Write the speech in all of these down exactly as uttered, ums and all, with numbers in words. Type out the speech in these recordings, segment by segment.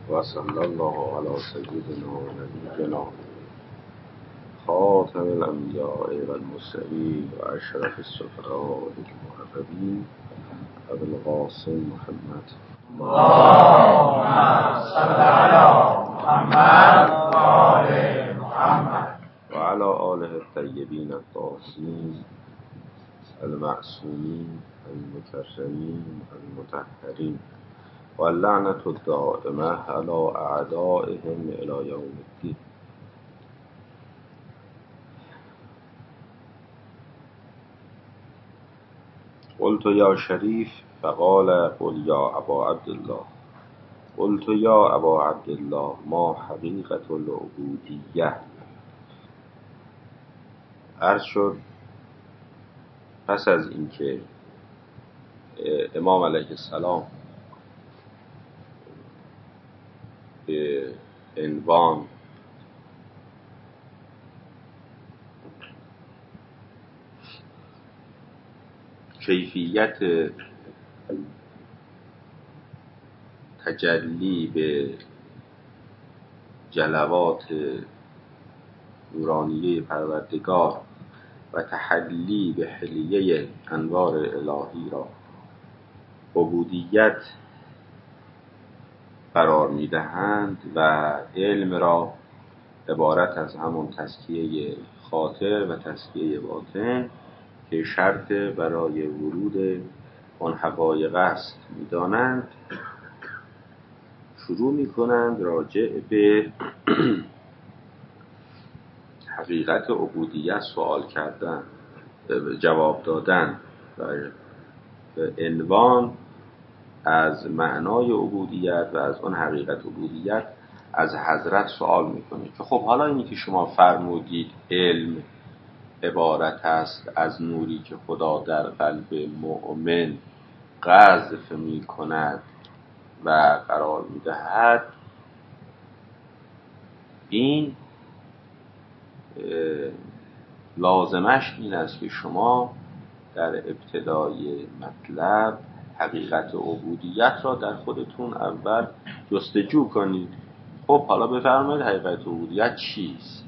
و صلی الله علی سیدنا و نبینا خاتم الانبیاء و المرسلین و اشرف السفراء المقربین ابی القاسم محمد اللهم صل علی محمد و آل محمد و علی آله الطیبین الطاهرین المعصومین المکرمین المطهرین و اللعنة الدائمة علی اعدائهم الی یوم الدین. قلت یا شریف فقال قل یا ابا عبدالله. قلت یا ابا عبدالله ما حقیقت العبودیه. عرض شد پس از اینکه امام علیه السلام به عنوان کیفیت تجلی به جلوات نورانیه پروردگار و تحلی به حلیه انوار الهی را عبودیت قرار می‌دهند و علم را عبارت از همون تزکیه خاطر و تزکیه باطن که شرط برای ورود آن حقایق است می‌دانند، شروع می‌کنند راجع به حقیقت عبودیت سوال کردن، جواب دادن و به عنوان از معنای عبودیت و از آن حقیقت عبودیت از حضرت سوال میکنه که خب حالا اینی که شما فرمودید علم عبارت است از نوری که خدا در قلب مؤمن قذف میکند و قرار میدهد، این لازمش این است که شما در ابتدای مطلب حقیقت عبودیت را در خودتون اول جستجو کنید. خب حالا بفرمایید حقیقت عبودیت چیست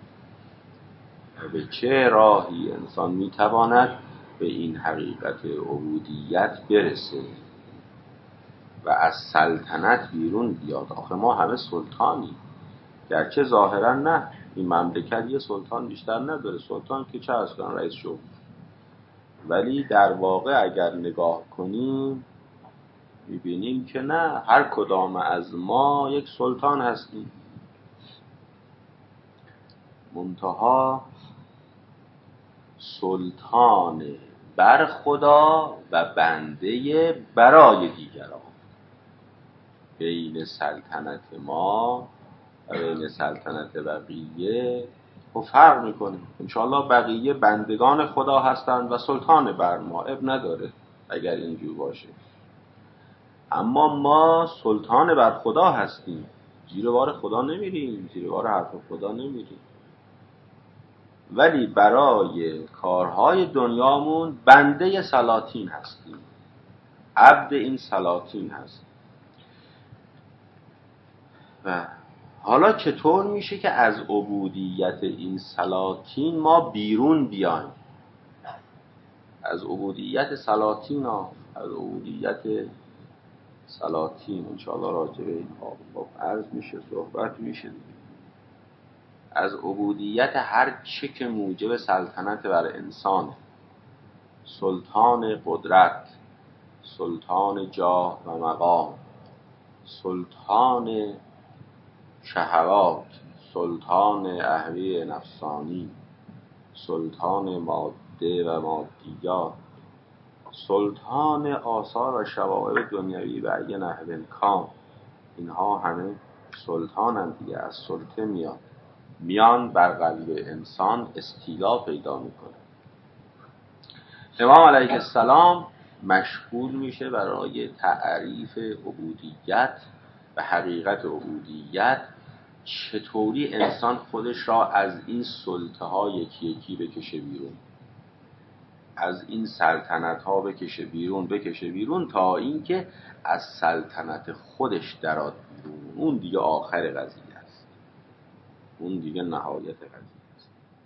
و به چه راهی انسان میتواند به این حقیقت عبودیت برسه و از سلطنت بیرون بیاد. آخه ما همه سلطانی، گرچه ظاهرا نه، این مملکت یه سلطان بیشتر نداره، سلطان که چه از کنن رئیس جمهور، ولی در واقع اگر نگاه کنیم میبینیم که نه، هر کدام از ما یک سلطان هستیم، منتها سلطان بر خدا و بنده برای دیگران. بین سلطنت ما و بین سلطنت بقیه و فرق میکنه. انشاءالله بقیه بندگان خدا هستند و سلطان بر ما، اب نداره اگر اینجور باشه، اما ما سلطان بر خدا هستیم، زیر بار خدا نمیریم، زیر بار حرف خدا نمیریم، ولی برای کارهای دنیامون بنده سلاطین هستیم، عبد این سلاطین هستیم. و حالا چطور میشه که از عبودیت این سلاطین ما بیرون بیایم؟ از عبودیت سلاطین ها از عبودیت سلاطین انشاءالله راجع به این ها عرض میشه، صحبت میشه. از عبودیت هر چه که موجب سلطنت بر انسان، سلطان قدرت، سلطان جاه و مقام، سلطان شهوات، سلطان اهوی نفسانی، سلطان ماده و مادیات، سلطان آثار و شوائب دنیوی و ای نحو کام، اینها همه سلطانند دیگه. از سلطه میان میان بر قلب انسان استیلا پیدا میکنه. امام علیه السلام مشغول میشه برای تعریف عبودیت و حقیقت عبودیت، چطوری انسان خودش را از این سلطه ها یکی یکی بکشه بیرون، از این سلطنت ها بکشه بیرون بکشه بیرون تا اینکه از سلطنت خودش درآد بیرون. اون دیگه آخر قضیه است، اون دیگه نهایت قضیه است.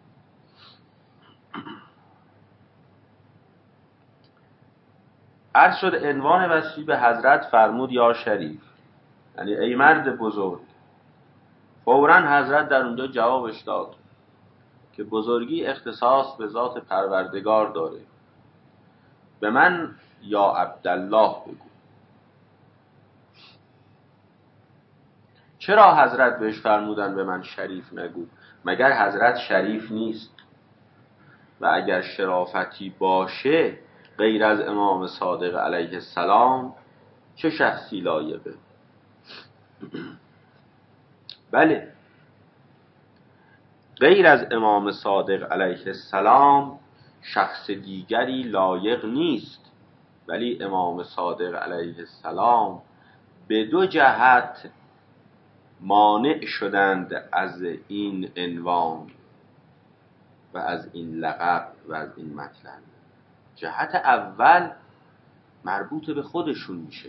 عرض شد عنوان وصفی به حضرت فرمود یا شریف، یعنی ای مرد بزرگ. فوراً حضرت در اونجا جوابش داد که بزرگی اختصاص به ذات پروردگار داره. به من یا عبدالله بگو. چرا حضرت بهش فرمودن به من شریف نگو؟ مگر حضرت شریف نیست؟ و اگر شرافتی باشه غیر از امام صادق علیه السلام چه شخصی لایقه؟ بله، غیر از امام صادق علیه السلام شخص دیگری لایق نیست، ولی امام صادق علیه السلام به دو جهت مانع شدند از این عنوان و از این لقب و از این مطلب. جهت اول مربوط به خودشون میشه،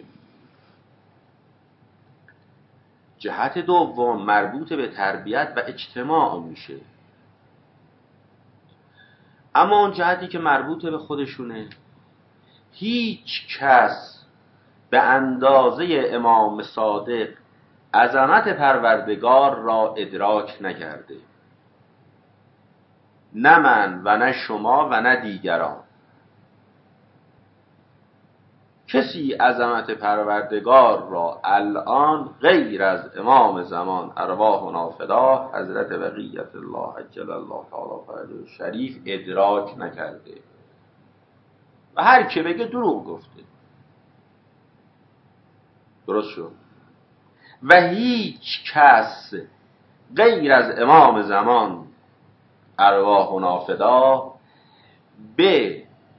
جهت دوم مربوط به تربیت و اجتماع میشه. اما اون جهتی که مربوط به خودشونه، هیچ کس به اندازه امام صادق عظمت پروردگار را ادراک نکرده، نه من و نه شما و نه دیگران. کسی عظمت پروردگار را الان غیر از امام زمان ارواحنا فداه حضرت بقیت الله عجل الله تعالی فرجه شریف ادراک نکرده و هر که بگه دروغ گفته. درست شد؟ و هیچ کس غیر از امام زمان ارواحنا فداه به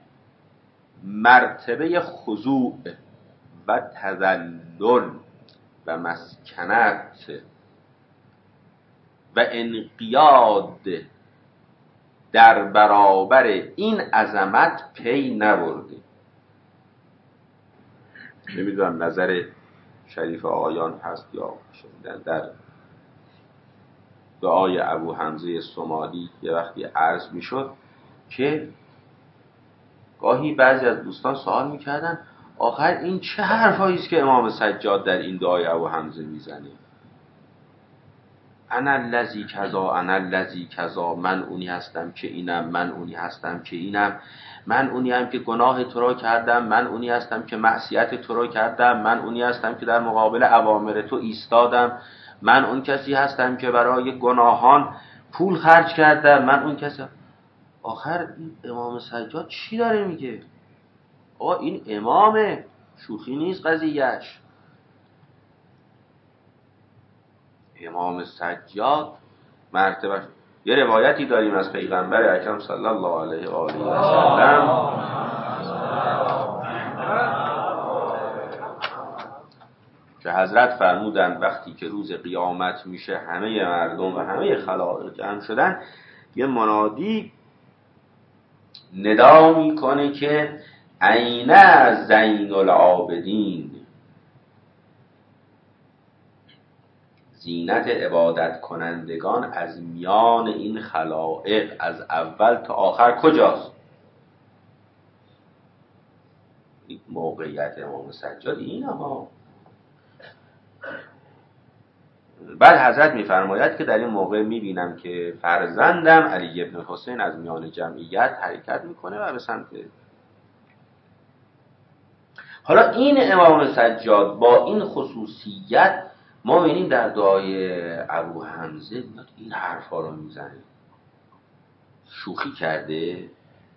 مرتبه خضوع و تذلل و مسکنت و انقیاد در برابر این عظمت پی نبرده. نمیدونم نظر شریف آقایان هست یا شنیدن در دعای ابو حمزه سومالی یه وقتی عرض میشد که گاهی بعضی از دوستان سوال میکردن آخر این چه حرفایی است که امام سجاد در این دعای ابو حمزه میزنه؟ انا الذی کذا انا الذی کذا، من اونی هستم که اینم، من اونی هستم که اینم، من اونی هم که گناه تو را کردم، من اونی هستم که معصیت تو را کردم، من اونی هستم که در مقابل اوامر تو ایستادم، من اون کسی هستم که برای گناهان پول خرج کردم، من اون کسی. آخر این امام سجاد چی داره میگه؟ آقا این امامه، شوخی نیست قضیهش. امام سجاد مرتبه. یه روایتی داریم از پیغمبر اکرم صلی الله علیه و آله و سلم که حضرت فرمودن وقتی که روز قیامت میشه همه مردم و همه خلائق جمع شدن، یه منادی ندا میکنه که عین زین العابدین، زینت عبادت کنندگان از میان این خلائق از اول تا آخر کجاست؟ این موقعیت امام سجاد اینه ها. بعد حضرت میفرماید که در این موقع میبینم که فرزندم علی ابن حسین از میان جمعیت حرکت میکنه و به سمت. حالا این امام سجاد با این خصوصیت ما می‌بینیم در دعای ابو حمزه این حرفا رو میزنه. شوخی کرده،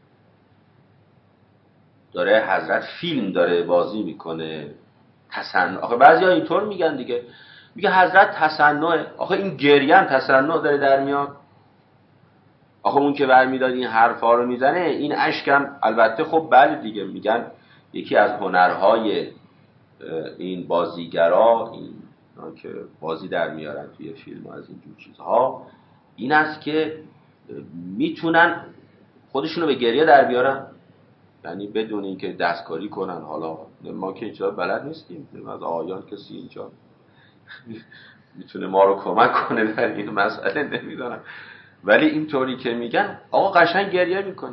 داره حضرت فیلم داره بازی میکنه، تصنع. آخه بعضیا اینطور میگن دیگه، میگه حضرت تصنعه. آخه این گریه هم تصنع داره در میاد. آخه اون که برمیداد این حرفا رو میزنه، این اشکم البته خب بعد دیگه میگن یکی از هنرهای این بازیگرا، این که بازی در میارن توی فیلم و از اینجور چیزها، این است که میتونن خودشونو به گریه در بیارن، یعنی بدون اینکه دستکاری کنن. حالا ما که اینجا بلد نیستیم، از آیان کسی اینجا میتونه ما رو کمک کنه در این مسئله، نمیدونم. ولی اینطوری که میگن آقا قشنگ گریه میکنه.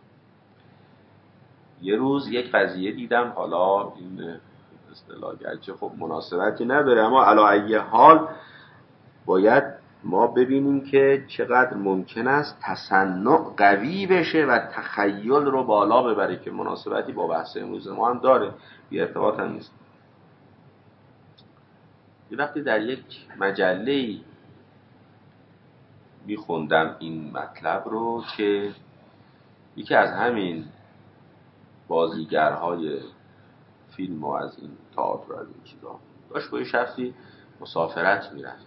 یه روز یک قضیه دیدم، حالا این اصطلاح گرچه خب مناسبتی نداره، اما علی ای حال باید ما ببینیم که چقدر ممکن است تصنع قوی بشه و تخیل رو بالا ببره، که مناسبتی با بحث امروز ما هم داره، بی ارتباط هم نیست. یه وقتی در یک مجله‌ای میخوندم این مطلب رو که یکی از همین بازیگرهای فیلم و از این تئاتر و از این چیزا داشت با یه شخصی مسافرت میرفت.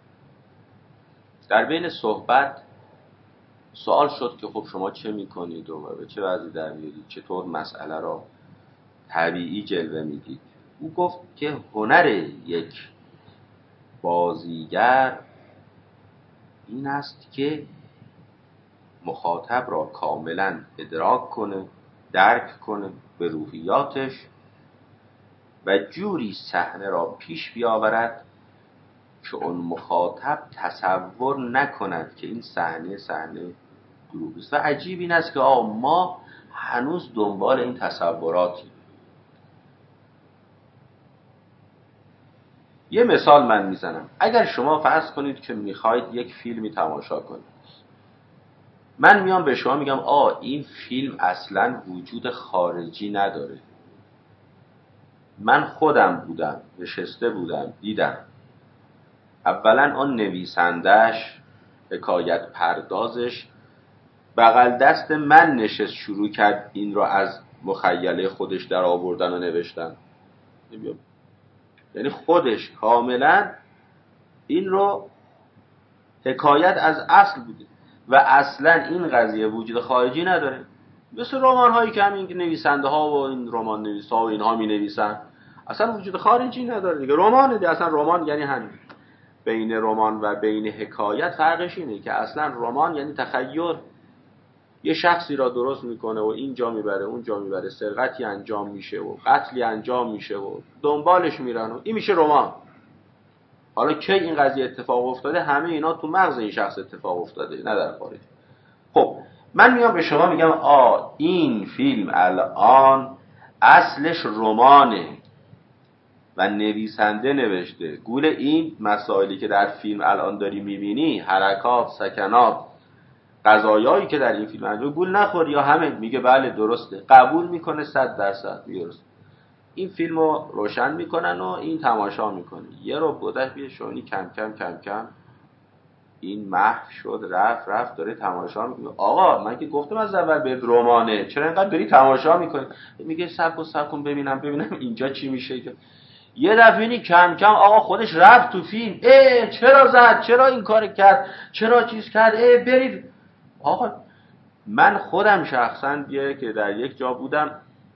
در بین صحبت سوال شد که خب شما چه میکنید و به چه وضعی در میارید، چطور مسئله را طبیعی جلوه میدید. او گفت که هنر یک بازیگر این است که مخاطب را کاملا ادراک کنه، درک کنه به روحیاتش و جوری صحنه را پیش بیاورد که اون مخاطب تصور نکند که این صحنه صحنه دروغی است. و عجیب این است که آه ما هنوز دنبال این تصوراتیم. یه مثال من میزنم. اگر شما فرض کنید که میخواید یک فیلمی تماشا کنید، من میام به شما میگم آه این فیلم اصلا وجود خارجی نداره، من خودم بودم، نشسته بودم، دیدم. اولا آن نویسندش، حکایت پردازش بغل دست من نشست، شروع کرد این را از مخیله خودش در آوردن و نوشتن. یعنی خودش کاملا این رو حکایت از اصل بوده و اصلا این قضیه وجود خارجی نداره. مثل رمان هایی که همین نویسنده ها و این رمان نویس ها و اینها می نویسن، اصلا وجود خارجی نداره دیگه. رمانه دیگه، اصلا رمان یعنی همین. بین رمان و بین حکایت فرقش اینه که اصلا رمان یعنی تخیل، یه شخصی را درست میکنه و اینجا میبره اونجا میبره، سرقتی انجام میشه و قتلی انجام میشه و دنبالش میرن و این میشه رمان. حالا کی این قضیه اتفاق افتاده؟ همه اینا تو مغز این شخص اتفاق افتاده، نه در خارج. خب من میام به شما میگم آ این فیلم الان اصلش رمانه و نویسنده نوشته، گول این مسائلی که در فیلم الان داری میبینی، حرکات، سکنات، قضایایی که در این فیلم انجام، گول نخوری. یا همه میگه بله درسته، قبول میکنه صد درصد درست. این فیلم رو روشن میکنن و این تماشا میکنه. یه رو بوده بیه شونی کم کم کم کم این محو شد، رفت رفت داره تماشا میکنه. آقا من که گفتم از اول به رمانه، چرا اینقدر داری تماشا میکنی؟ میگه سب و سب کن ببینم ببینم اینجا چی میشه. یه دفعه کم کم آقا خودش رفت تو فیلم. اه چرا زد، چرا این کار کرد، چرا چیز کرد، اه برید. آقا من خودم شخصا یه که در یک جا بودم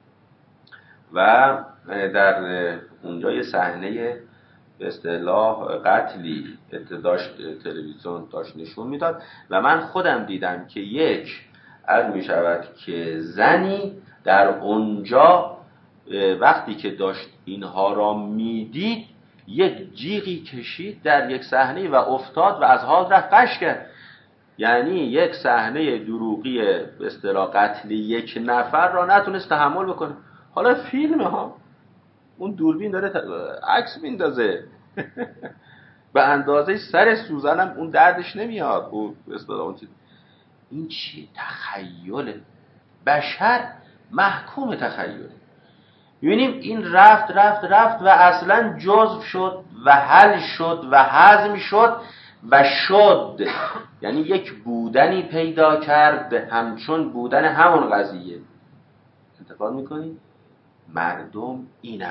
و در اونجا یه صحنه به اصطلاح قتلی داشت تلویزیون داشت نشون میداد و من خودم دیدم که یک عرض می شود که زنی در اونجا وقتی که داشت اینها را میدید یک جیغی کشید در یک صحنه و افتاد و از حال رفت، قش کرد. یعنی یک صحنه دروغی به اصطلاح قتل یک نفر را نتونست تحمل بکنه. حالا فیلم ها اون دوربین داره عکس میندازه به اندازه سر سوزنم اون دردش نمیاد. او به اصطلاح اون چیز، این چی؟ تخیله. بشر محکوم تخیله. می‌بینیم این رفت رفت رفت و اصلا جزو شد و حل شد و هضم شد و شد، یعنی یک بودنی پیدا کرد همچون بودن همون قضیه. انتقاد میکنی؟ مردم اینه،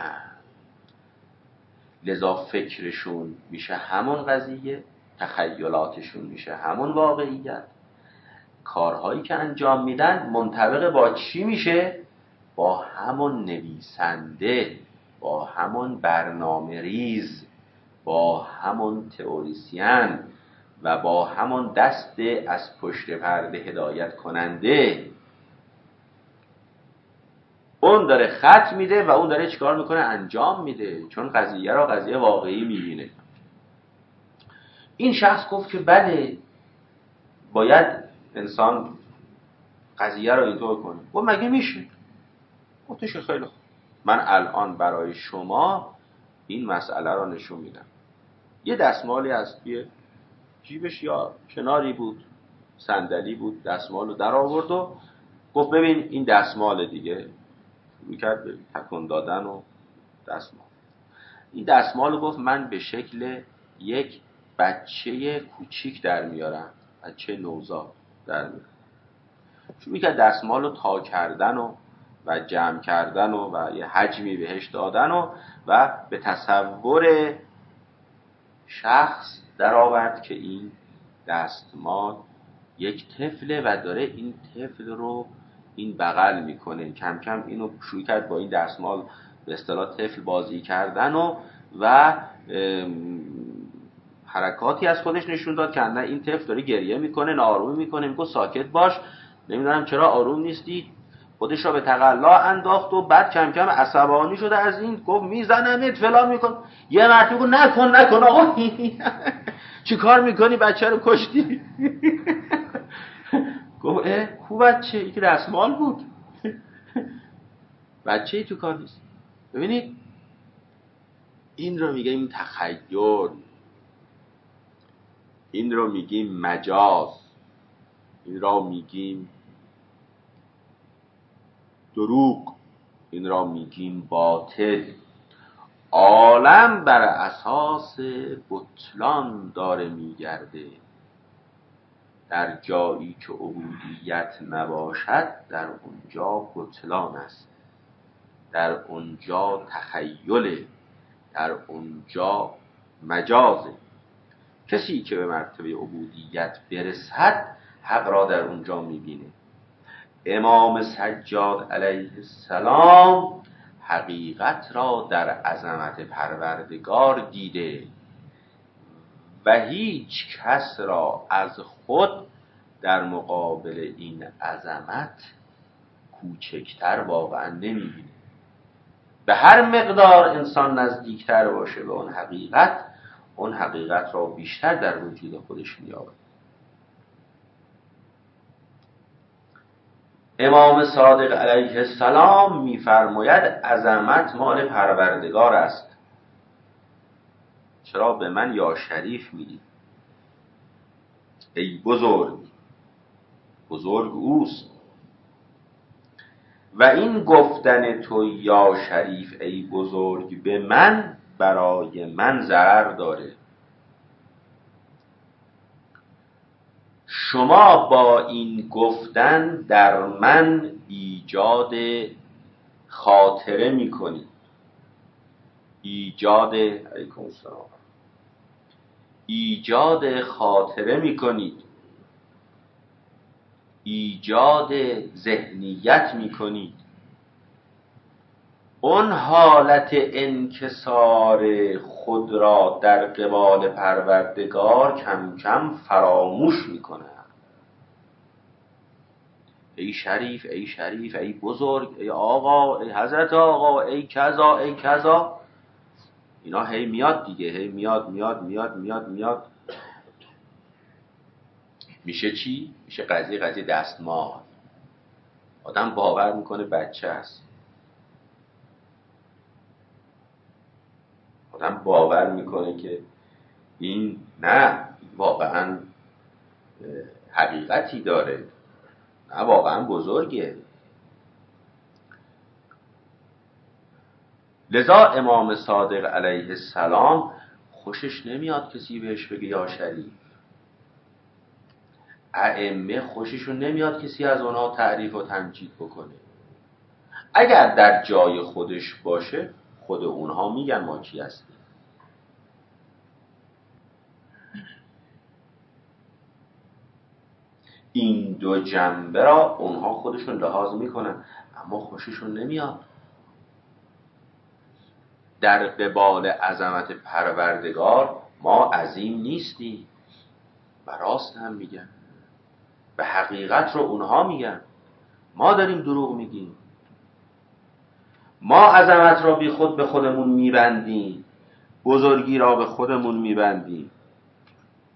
لذا فکرشون میشه همون قضیه، تخیلاتشون میشه همون واقعیت، کارهایی که انجام میدن منطبق با چی میشه؟ با همون نویسنده، با همون برنامه ریز، با همون تئوریسین و با همون دست از پشت پرده هدایت کننده. اون داره خط میده و اون داره چیکار میکنه؟ انجام میده، چون قضیه را قضیه واقعی میبینه. این شخص گفت که بله باید انسان قضیه رو اینطور کنه. گفت مگه میشه؟ گفتش خیلی خوب، من الان برای شما این مسئله رو نشون میدم. یه دستمالی از توی جیبش یا کناری بود، صندلی بود، دستمال رو در آورد و گفت ببین این دستمال دیگه. میکرد به تکون دادن و دستمال. این دستمال رو گفت من به شکل یک بچه کوچیک در میارم، بچه نوزاد در میارم. شروع میکرد دستمال رو تا کردن و و جمع کردن و و یه حجمی بهش دادن و و به تصور شخص در آورد که این دستمال یک طفله و داره این طفل رو این بغل میکنه. کم کم اینو شروع کرد با این دستمال به اصطلاح طفل بازی کردن و و حرکاتی از خودش نشون داد که نه این طفل داره گریه میکنه، ناآرومی میکنه، میگه ساکت باش، نمیدونم چرا آروم نیستی. خودش را به تقلا انداخت و بعد کم کم عصبانی شده از این، گفت میزنمت فلان میکن. یه مرتبه گفت نکن نکن آقا چی کار میکنی، بچه رو کشتی. گفت اه کو بچه؟ این که دستمال بود. بچه ای تو کار نیست. ببینید این رو میگه این تخیل، این رو میگیم مجاز، این را میگیم دروغ، این را میگیم باطل. عالم بر اساس بطلان داره میگرده. در جایی که عبودیت نباشد در اونجا بطلان است، در اونجا تخیله، در اونجا مجازه. کسی که به مرتبه عبودیت برسد حق را در اونجا میبینه. امام سجاد علیه السلام حقیقت را در عظمت پروردگار دیده و هیچ کس را از خود در مقابل این عظمت کوچکتر واقعا نمیبینه. به هر مقدار انسان نزدیکتر باشه به اون حقیقت، اون حقیقت را بیشتر در وجود خودش می‌یابد. امام صادق علیه السلام می‌فرماید عظمت مال پروردگار است. چرا به من یا شریف میگی؟ ای بزرگ، بزرگ اوست. و این گفتن تو یا شریف ای بزرگ به من برای من ضرر داره. شما با این گفتن در من ایجاد خاطره میکنید، ایجاد علیکم السلام ایجاد خاطره میکنید، ایجاد ذهنیت میکنید. اون حالت انکسار خود را در قبال پروردگار کم کم فراموش میکنه. ای شریف ای شریف ای بزرگ ای آقا ای حضرت آقا ای کذا ای کذا، اینا هی میاد دیگه، هی میاد میاد میاد میاد میاد میشه چی؟ میشه قضیه قضیه دستمال. آدم باور میکنه بچه است، آدم باور میکنه که این نه واقعا حقیقتی داره، نه واقعا بزرگه. لذا امام صادق علیه السلام خوشش نمیاد کسی بهش بگه یا شریف. ائمه خوششون نمیاد کسی از اونها تعریف و تمجید بکنه. اگر در جای خودش باشه خود اونها میگن ما کی هستیم. این دو جنبه را اونها خودشون لحاظ میکنن اما خوششون نمیاد. در قبال عظمت پروردگار ما عظیم نیستیم و راست هم میگن و حقیقت رو اونها میگن، ما داریم دروغ میگیم. ما عظمت را بی خود به خودمون میبندیم، بزرگی را به خودمون میبندیم.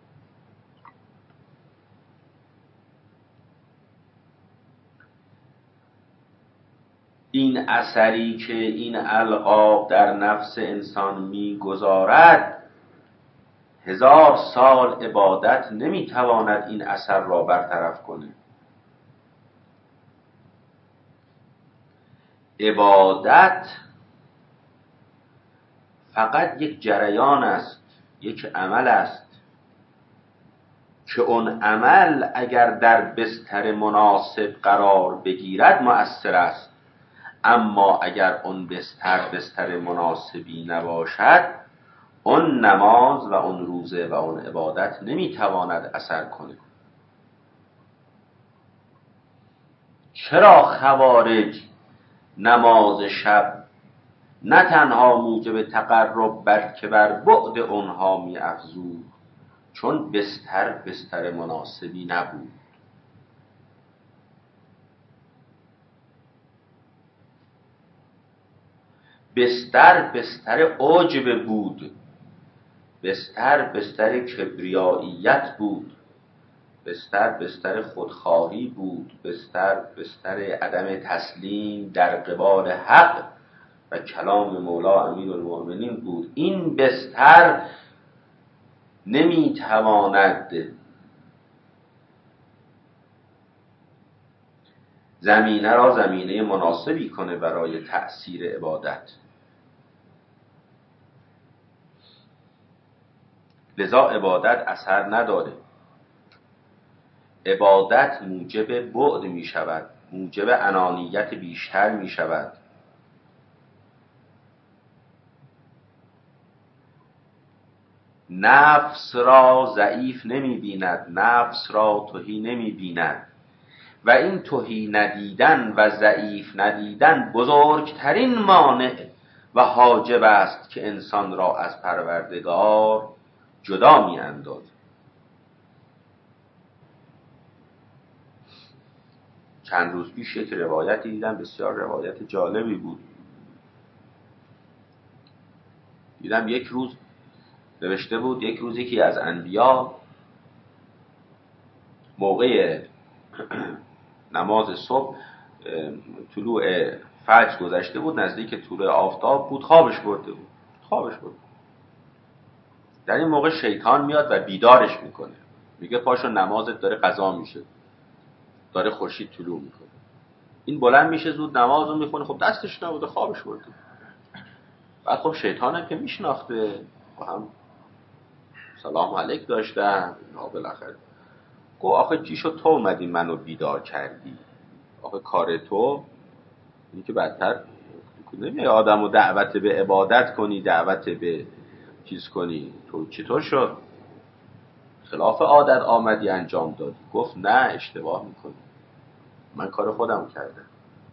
این اثری که این القاب در نفس انسان میگذارد، هزار سال عبادت نمیتواند این اثر را برطرف کنه. عبادت فقط یک جریان است، یک عمل است که اون عمل اگر در بستر مناسب قرار بگیرد مؤثر است، اما اگر اون بستر بستر مناسبی نباشد، اون نماز و اون روزه و اون عبادت نمیتواند اثر کنه. چرا خوارج نماز شب نه تنها موجب تقرب بلکه بر بعد اونها می افزود؟ چون بستر بستر مناسبی نبود. بستر بستر عجب بود، بستر بستر کبریاییت بود، بستر بستر خودخواهی بود، بستر بستر عدم تسلیم در قبال حق و کلام مولا امیرالمؤمنین بود. این بستر نمیتواند زمینه را زمینه مناسبی کنه برای تأثیر عبادت. لذا عبادت اثر نداره. عبادت موجب بعد می شود، موجب انانیت بیشتر می شود. نفس را ضعیف نمی بیند، نفس را تهی نمی بیند و این تهی ندیدن و ضعیف ندیدن بزرگترین مانع و حاجب است که انسان را از پروردگار جدا می اندازد. چند روز پیش یک روایتی دیدم، بسیار روایت جالبی بود. دیدم یک روز نوشته بود، یک روز یکی از انبیا موقع نماز صبح طلوع فجر گذشته بود، نزدیک طلوع آفتاب بود، خوابش برده بود خوابش برده در این موقع شیطان میاد و بیدارش میکنه، میگه پاشو نمازت داره قضا میشه، داره خورشید طلوع میکنه. این بلند میشه زود نمازو میخونه، خب دستش نبوده، خوابش برده. بعد خب شیطانم که میشناخته، با هم سلام علیک داشتن، نا بالاخره گو آخه چی شد تو اومدی منو بیدار کردی؟ آخه کار تو اینی که بدتر نمیای آدمو دعوت به عبادت کنی، دعوت به چیز کنی، تو چطور شد؟ خلاف عادت آمدی انجام دادی. گفت نه اشتباه میکنی، من کار خودم کردم.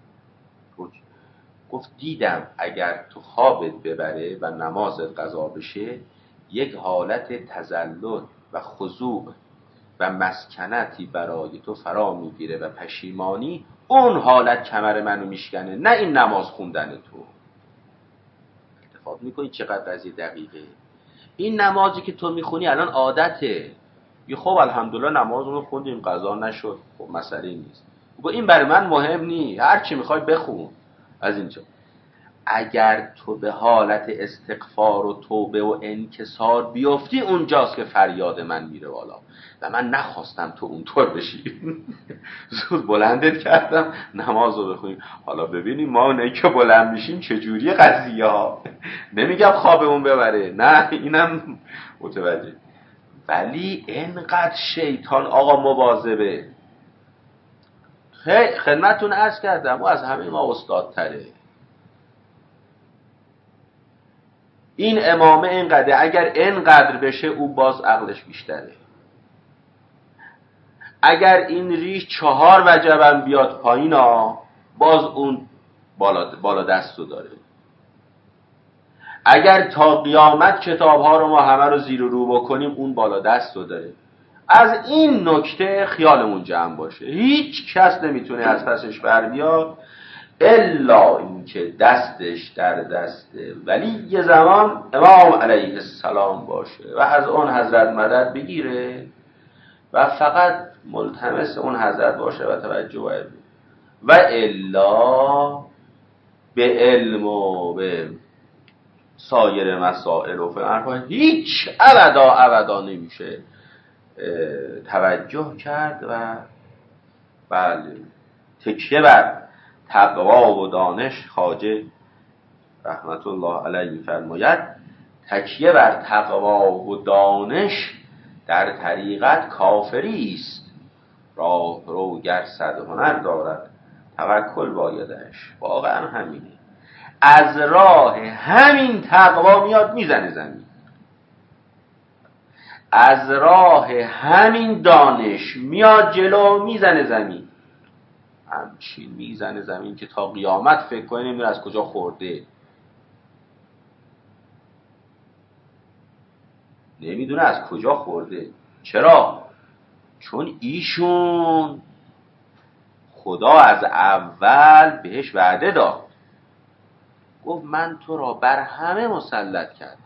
گفت دیدم اگر تو خوابت ببره و نمازت قضا بشه، یک حالت تذلل و خضوع و مسکنتی برای تو فرا میگیره و پشیمانی، اون حالت کمر منو میشکنه، نه این نماز خوندن تو. اتفاق میکنی چقدر قضیه دقیقه. این نمازی که تو میخونی الان عادته، یه خب الحمدلله نمازمون خوندیم قضا نشد، خب مسئله نیست. گفت این برای من مهم نی، هر چی میخوای بخون. از اینجا اگر تو به حالت استغفار و توبه و انکسار بیفتی، اونجاست که فریاد من میره بالا و من نخواستم تو اونطور بشی. زود بلندت کردم نماز رو بخونیم. حالا ببینیم ما اونایی که بلند میشیم چجوری قضیه ها. نمیگم خوابمون ببره، نه اینم متوجه، ولی اینقدر شیطان آقا مواظبه. خدمتتون عرض کردم او از همه ما استادتره. این امامه اینقدر، اگر اینقدر بشه او باز عقلش بیشتره. اگر این ریش چهار وجبم بیاد پایین ها، باز اون بالا, بالا دستو داره. اگر تا قیامت کتاب ها رو ما همه رو زیر و رو بکنیم، اون بالا دستو داره. از این نکته خیالمون جمع باشه، هیچ کس نمیتونه از پسش بر بیاد الا اینکه دستش در دست ولی زمان امام علیه السلام باشه و از اون حضرت مدد بگیره و فقط ملتمس اون حضرت باشه و توجه باید، و الا به علم و به سایر مسائل و فلان هیچ ابدا ابدا نمیشه توجه کرد و بله تکیه بر تقوا و دانش. خواجه رحمت الله علیه می‌فرماید تکیه بر تقوا و دانش در طریقت کافری است، راه رو گر صد هنر دارد توکل بایدش. واقعا همینه، از راه همین تقوا میاد میزنه زمین، از راه همین دانش میاد جلو میزنه زمین، همچین میزنه زمین که تا قیامت فکر کنه نمیدونه از کجا خورده، نمیدونه از کجا خورده. چرا؟ چون ایشون خدا از اول بهش وعده داد، گفت من تو را بر همه مسلط کردم،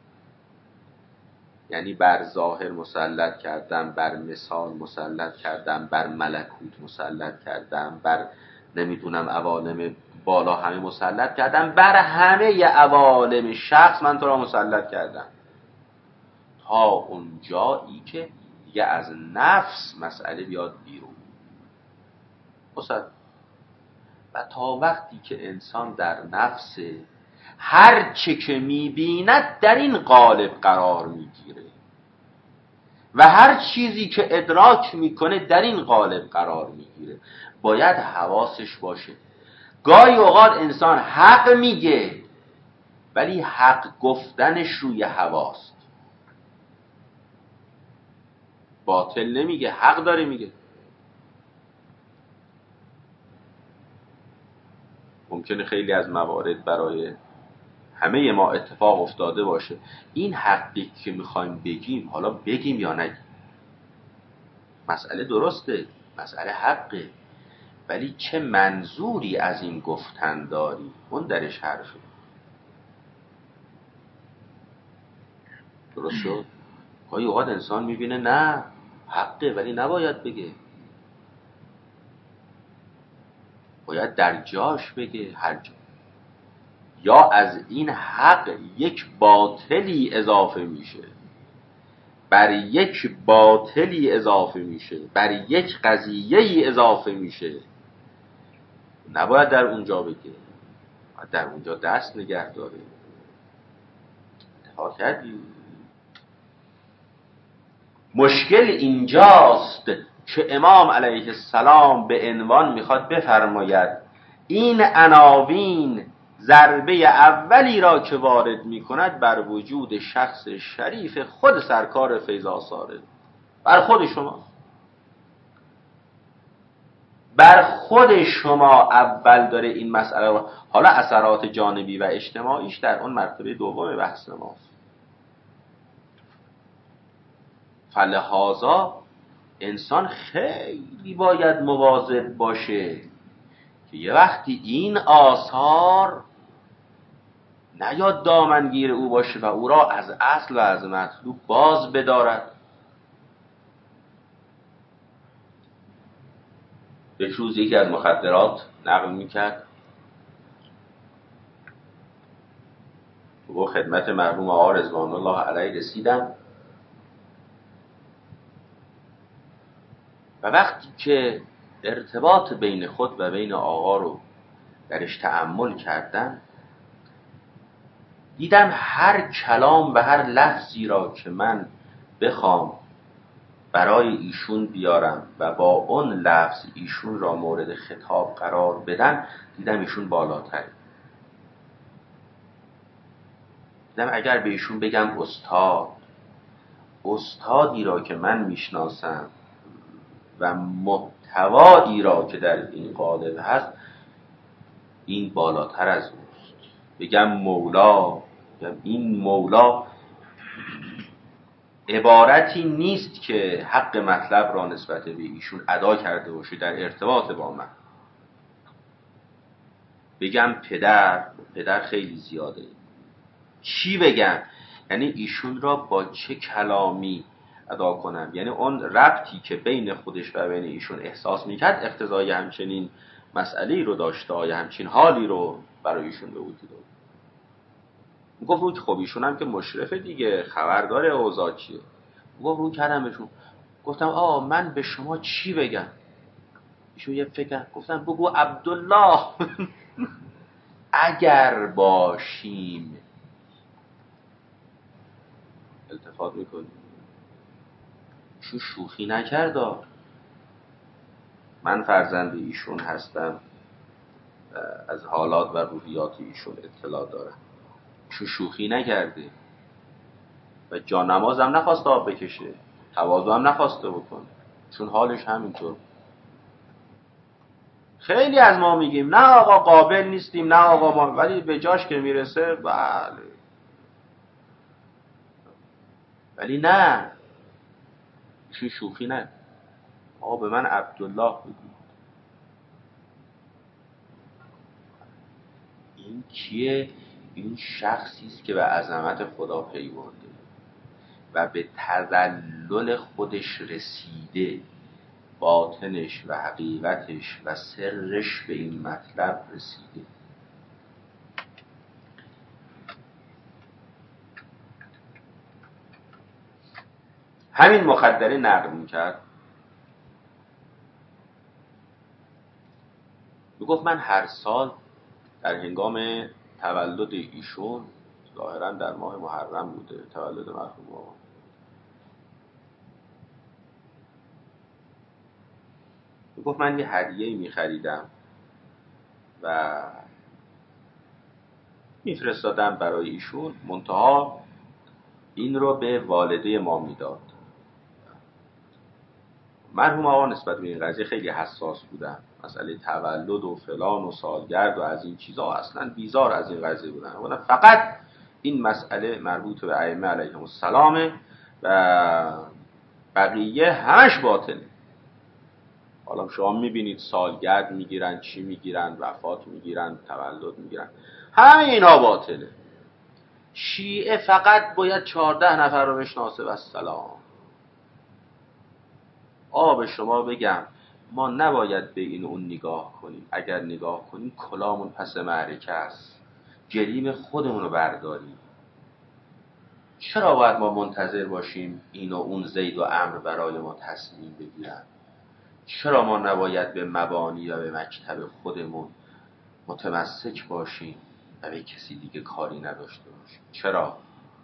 یعنی بر ظاهر مسلط کردم، بر مثال مسلط کردم، بر ملکوت مسلط کردم، بر نمیدونم عوالم بالا همه مسلط کردم، بر همه عوالم شخص من تو را مسلط کردم، تا اون جایی که دیگه از نفس مسئله بیاد بیرون. مسلط. و تا وقتی که انسان در نفس هر چه که میبیند در این قالب قرار میگیره و هر چیزی که ادراک میکنه در این قالب قرار میگیره، باید حواسش باشه. گاهی اوقات انسان حق میگه ولی حق گفتنش روی هواست، باطل نمیگه، حق داره میگه. ممکنه خیلی از موارد برای همه ما اتفاق افتاده باشه، این حقی که میخوایم بگیم حالا بگیم یا نگیم، مسئله درسته، مسئله حقه، ولی چه منظوری از این گفتن داری، اون درش حرفه. درست شد؟ گاهی اوقات انسان میبینه نه حقه ولی نباید بگه، باید در جاش بگه، هر جا. یا از این حق یک باطلی اضافه میشه، بر یک باطلی اضافه میشه، بر یک قضیه‌ای اضافه میشه، نباید در اونجا بگه، باید در اونجا دست نگه داره. اتفاق کردی؟ مشکل اینجاست که امام علیه السلام به عنوان میخواد بفرماید این عناوین ضربه اولی را که وارد میکند بر وجود شخص شریف خود سرکار فیض آثاره، بر خود شما، بر خود شما اول داره این مسئله را. حالا اثرات جانبی و اجتماعیش در اون مرتبه دوم بحث ماست. فلهذا انسان خیلی باید مواظب باشه که یه وقتی این آثار نیاد دامنگیر او باشه و او را از اصل و از مطلوب باز بدارد. یک روز یکی از مخدرات نقل میکرد و خدمت مرحوم آقا رضوان الله علیه رسیدم و وقتی که ارتباط بین خود و بین آقا رو درش تأمل کردم، دیدم هر کلام و هر لفظی را که من بخوام برای ایشون بیارم و با اون لفظ ایشون را مورد خطاب قرار بدم، دیدم ایشون بالاتر. دیدم اگر به ایشون بگم استاد، استادی را که من میشناسم و محتوایی را که در این قالب هست، این بالاتر از اوست. بگم مولا، بگم این مولا عبارتی نیست که حق مطلب را نسبت به ایشون ادا کرده باشه در ارتباط با من. بگم پدر، پدر خیلی زیاده. چی بگم؟ یعنی ایشون را با چه کلامی ادا کنم، یعنی اون ربطی که بین خودش و بین ایشون احساس میکرد اقتضای همچنین مسئله رو داشته، یا همچین حالی رو برای ایشون به وجود آورد. گفت رو خب ایشون هم که مشرفه دیگه، خبردار اوضاع چیه. گفت رو کردم بهشون، گفتم آ من به شما چی بگم؟ ایشون یه فکر گفتم بگو عبدالله اگر باشیم. التفات میکنیم، ایشون شوخی نکرد، من فرزند ایشون هستم، از حالات و روحیات ایشون اطلاع دارم. ایشون شوخی نکرده و جانماز هم نخواسته آب بکشه، تواضع هم نخواسته بکنه، چون حالش همینطور. خیلی از ما میگیم نه آقا قابل نیستیم، نه آقا ما، ولی به جاش که میرسه بله. ولی نه، ایشون شوخی نه، آقا به من عبدالله بگو. این کیه؟ این شخصی است که به عظمت خدا پیوسته و به تذلل خودش رسیده، باطنش و حقیقتش و سرش به این مطلب رسیده. همین مخدره نقل میکرد، میگفت من هر سال در هنگام تولد ایشون، ظاهرا در ماه محرم بوده تولد مرحوم آقا، میگفت من یه هدیه میخریدم و میفرستادم برای ایشون، منتها این رو به والده ما میداد. مرحوم آقا نسبت به این قضیه خیلی حساس بودن، مسئله تولد و فلان و سالگرد و از این چیزها اصلا بیزار از این قضیه بودن. بودن فقط این مسئله مربوط به ائمه علیهم السلام و بقیه همش باطله. حالا شما میبینید سالگرد میگیرن، چی میگیرن، وفات میگیرن، تولد میگیرن، همه اینا باطله. شیعه فقط باید چهارده نفر رو بشناسه و سلام. آ به شما بگم ما نباید به این اون نگاه کنیم، اگر نگاه کنیم کلامون پس معرکه است، جلیم خودمون رو برداریم. چرا باید ما منتظر باشیم این و اون زید و عمرو برای ما تصمیم بگیرن؟ چرا ما نباید به مبانی و به مکتب خودمون متمسک باشیم و به کسی دیگه کاری نداشته باشیم؟ چرا؟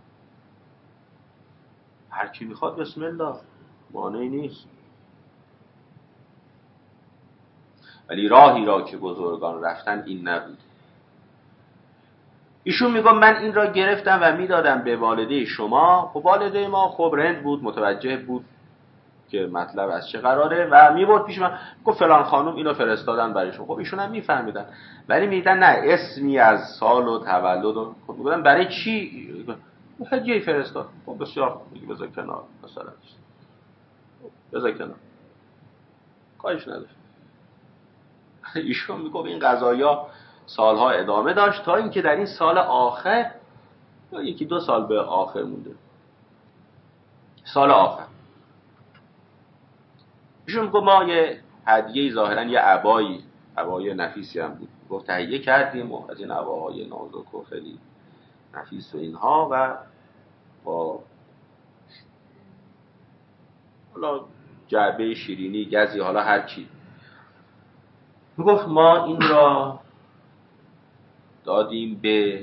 هر کی میخواد بسم الله، مانعی نیست. ولی راهی را که بزرگان رفتن این نبود. ایشون میگم من این را گرفتم و میدادم به والده شما. خب والده ما خب رند بود، متوجه بود که مطلب از چه قراره و میبرد پیش من، گفت فلان خانم اینو فرستادن برای شما. خب ایشون هم میفهمیدن، ولی میدن نه اسمی از سال و تولد و خب میگفتن برای چی؟ هدیه فرستاد. خب بسیار، میگه بذار کنار، مثلا بذار کنار، کارش نداشت. ایشون میگفت این قضایا سالها ادامه داشت تا اینکه در این سال آخر، یا یکی دو سال به آخر مونده، سال آخر ایشون میگفت ما یه هدیه ظاهرا یه عبایی، عبای نفیسی هم بود، گفت تهیه کردیم و از این عباهای نازک و خیلی نفیس و اینها و با حالا جعبه شیرینی گزی حالا هر چی. میگفت ما این را دادیم به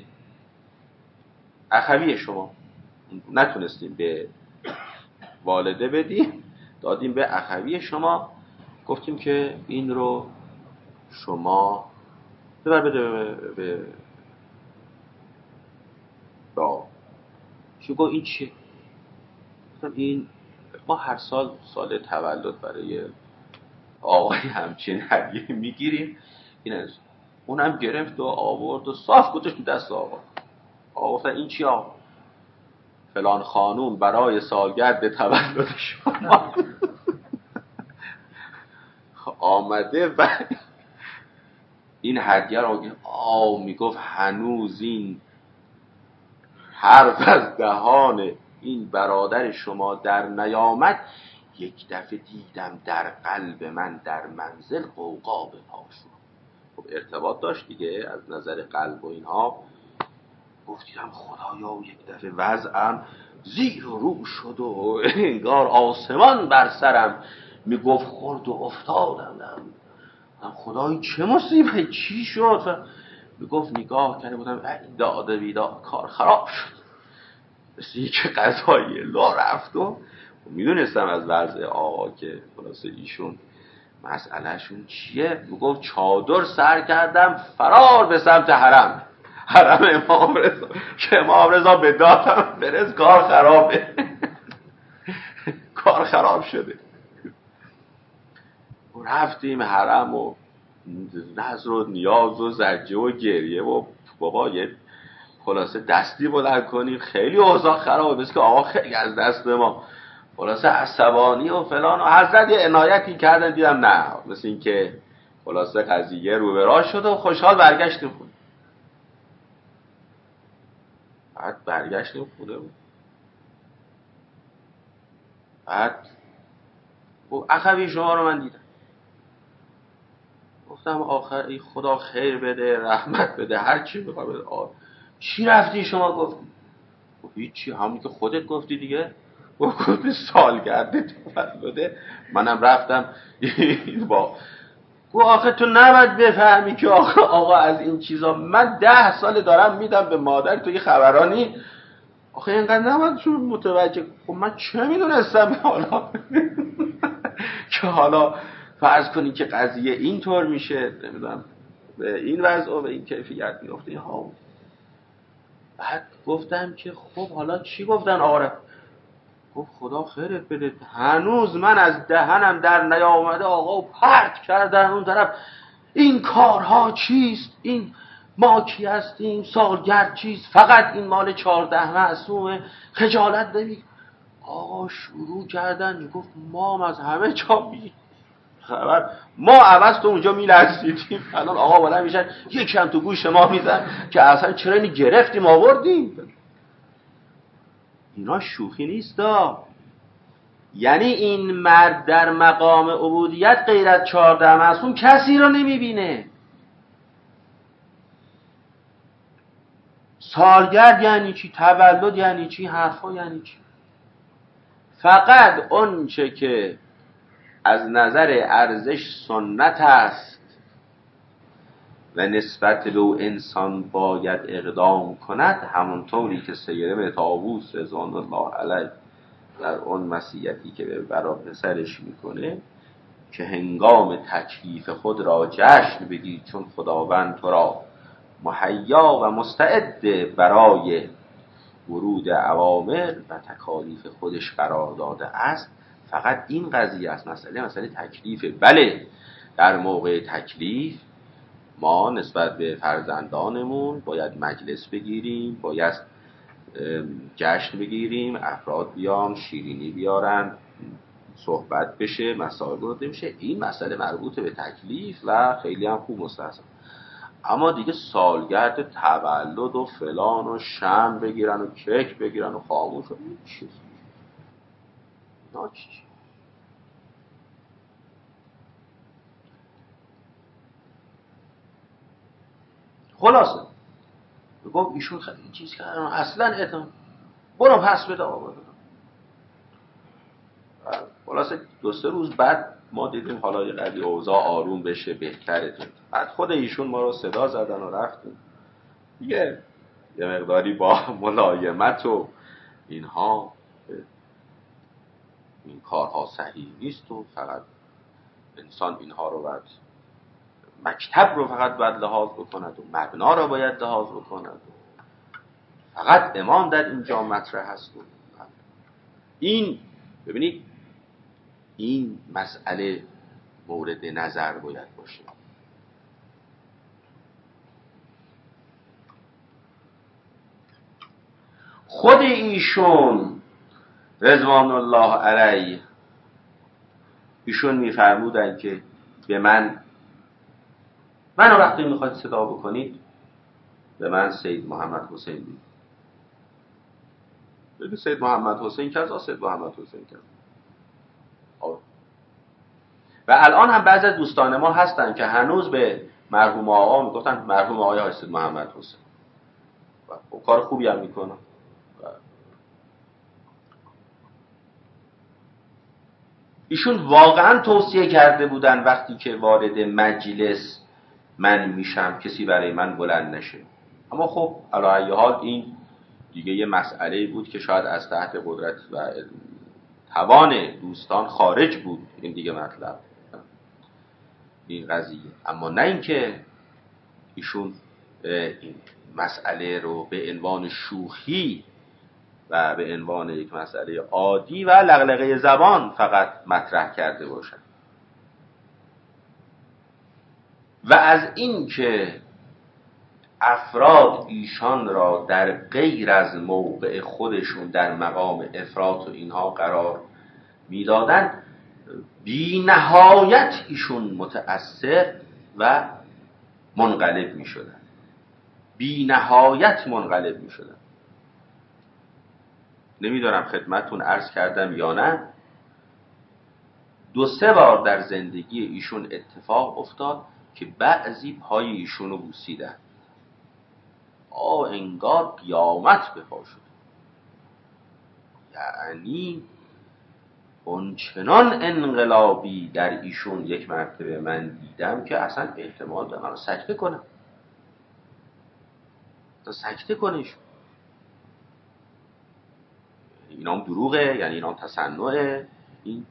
اخوی شما، نتونستیم به والده بدیم، دادیم به اخوی شما، گفتیم که این رو شما ببر بده به با شو. گفت این چیه؟ این ما هر سال سال تولد برای آقای همچین هدیه میگیریم. این از اونم گرفت و آورد و صاف گذاشت دست آقا. آقا گفتن این چی آقا؟ فلان خانوم برای سالگرد تولد شما آمده و این هدیه رو آه میگفت هنوز این حرف از دهان این برادر شما در نیامد، یک دفعه دیدم در قلب من در منزل غوغا به پا شد. خب ارتباط داشت دیگه از نظر قلب و اینها. گفتیدم خدایا یک دفعه وضعم زیر و رو شد و انگار آسمان بر سرم میگفت خورد و افتادم. خدای چه مصیبه چی شد؟ میگفت نگاه کرده بودم این داده بیداد کار خراب شد، مثل یک قضایی لا رفت. و میدونستم از وضع آقا که خلاصه ایشون مسئلهشون چیه. میگفت چادر سر کردم فرار به سمت حرم حرم امام رضا که امام رضا به دادم برس کار خرابه کار خراب شده. و رفتیم حرم و نظر و نیاز و زجه و گریه و بابا یه خلاصه دستی بلند کنیم خیلی اوضاع خرابه، بس که آقا خیلی از دست ما خلاصه عصبانی و فلان. و حضرت یه عنایتی کردن، دیدم نه مثل این که خلاصه قضیه رو به راه شد و خوشحال برگشتیم خونه. بعد برگشتیم خونه بود. بعد اخوی شما رو من دیدم، گفتم آخر ای خدا خیر بده رحمت بده هر چی بخواه بده. آه. چی رفتی شما گفتی؟ هیچی، همون که خودت گفتی دیگه. گفتی سالگرد تولده منم رفتم با گو آخه تو نباید بفهمی که آقا, آقا از این چیزا من ده سال دارم میدم به مادر تو یه خبرانی، آخه اینقدر نباید چون متوجه. خب من چه میدونستم حالا که حالا فرض کنی که قضیه اینطور میشه، نمیدونم به این وضع و به این کیفیت میفته ها. بعد گفتم که خب حالا چی گفتن آقا؟ گفت خدا خیرت بده هنوز من از دهنم در نیامده آقا پرت کردن اون طرف این کارها چیست، این ما کی هستیم، سالگرد چیست، فقط این مال چهارده معصومه، خجالت نمی. آقا شروع کردن گفت ما هم از همه جا بی خبر، ما عوض تو اونجا میلرزیدیم، الان آقا بلند میشن یکم تو گوش ما میزن که اصلا چرا اینی گرفتیم آوردیم. اینا شوخی نیست دا. یعنی این مرد در مقام عبودیت غیر از چهارده معصوم کسی رو نمیبینه. سالگرد یعنی چی، تولد یعنی چی، حرفا یعنی چی. فقط اون چه که از نظر ارزش سنت است و نسبت به او انسان باید اقدام کند، همونطوری که سید طاووس رضوان الله علیه در اون مسیحیتی که برای پسرش میکنه که هنگام تکلیف خود را جشن بگیر چون خداوند تو را مهیا و مستعد برای ورود اوامر و تکالیف خودش قرار داده است. فقط این قضیه است، مسئله مسئله تکلیفه. بله در موقع تکلیف ما نسبت به فرزندانمون باید مجلس بگیریم، باید جشن بگیریم، افراد بیان شیرینی بیارن، صحبت بشه، مسائل گفته بشه. این مسئله مربوط به تکلیف و خیلی هم خوب مستحسن. اما دیگه سالگرد تولد و فلان و شم بگیرن و کیک بگیرن و خاموش و این چیز ناچی. خلاصه گفت ایشون خیلی این چیز کردن اصلا اتم برو پس بده آقا. خلاصه دو سه روز بعد ما دیدیم حالا یه قدری اوضاع آروم بشه بهتره. بعد خود ایشون ما رو صدا زدن و رفتیم دیگه. یه مقداری با ملایمت و اینها این کارها صحیح نیست و فقط انسان اینها رو باید مکتب رو فقط باید لحاظ بکند و مبنا رو باید لحاظ بکند. فقط امام در اینجا مطرح هست. این ببینید این مسئله مورد نظر باید باشه. خود ایشون رضوان الله علیه ایشون میفرمودن که به من منو وقتی میخواید صدا بکنید به من سید محمد حسین بید. بگید سید محمد حسین کذا سید محمد حسین کذا. و الان هم بعضی از دوستان ما هستن که هنوز به مرحوم آقا میگفتن مرحوم آقای حاج محمد حسین و کار خوبی هم میکنن. ایشون واقعا توصیه کرده بودن وقتی که وارد مجلس من میشم کسی برای من بلند نشه. اما خب علی ای حال این دیگه یه مسئله بود که شاید از تحت قدرت و توان دوستان خارج بود این دیگه مطلب این قضیه. اما نه اینکه ایشون این مسئله رو به عنوان شوخی و به عنوان یک مسئله عادی و لغلقه زبان فقط مطرح کرده باشن. و از این که افراد ایشان را در غیر از موقع خودشون در مقام افراط و اینها قرار میدادن، بی نهایت ایشون متأثر و منقلب می شدن. بی نهایت منقلب می شدن. نمیدارم خدمتون عرض کردم یا نه، دو سه بار در زندگی ایشون اتفاق افتاد که بعضی پای ایشون رو بوسیدن. آه انگار قیامت به پا شد. یعنی اونچنان انقلابی در ایشون یک مرتبه من دیدم که اصلا احتمال دارم سکته کنم تا سکته کنش. اینا هم دروغه، یعنی اینا هم تصنعه. این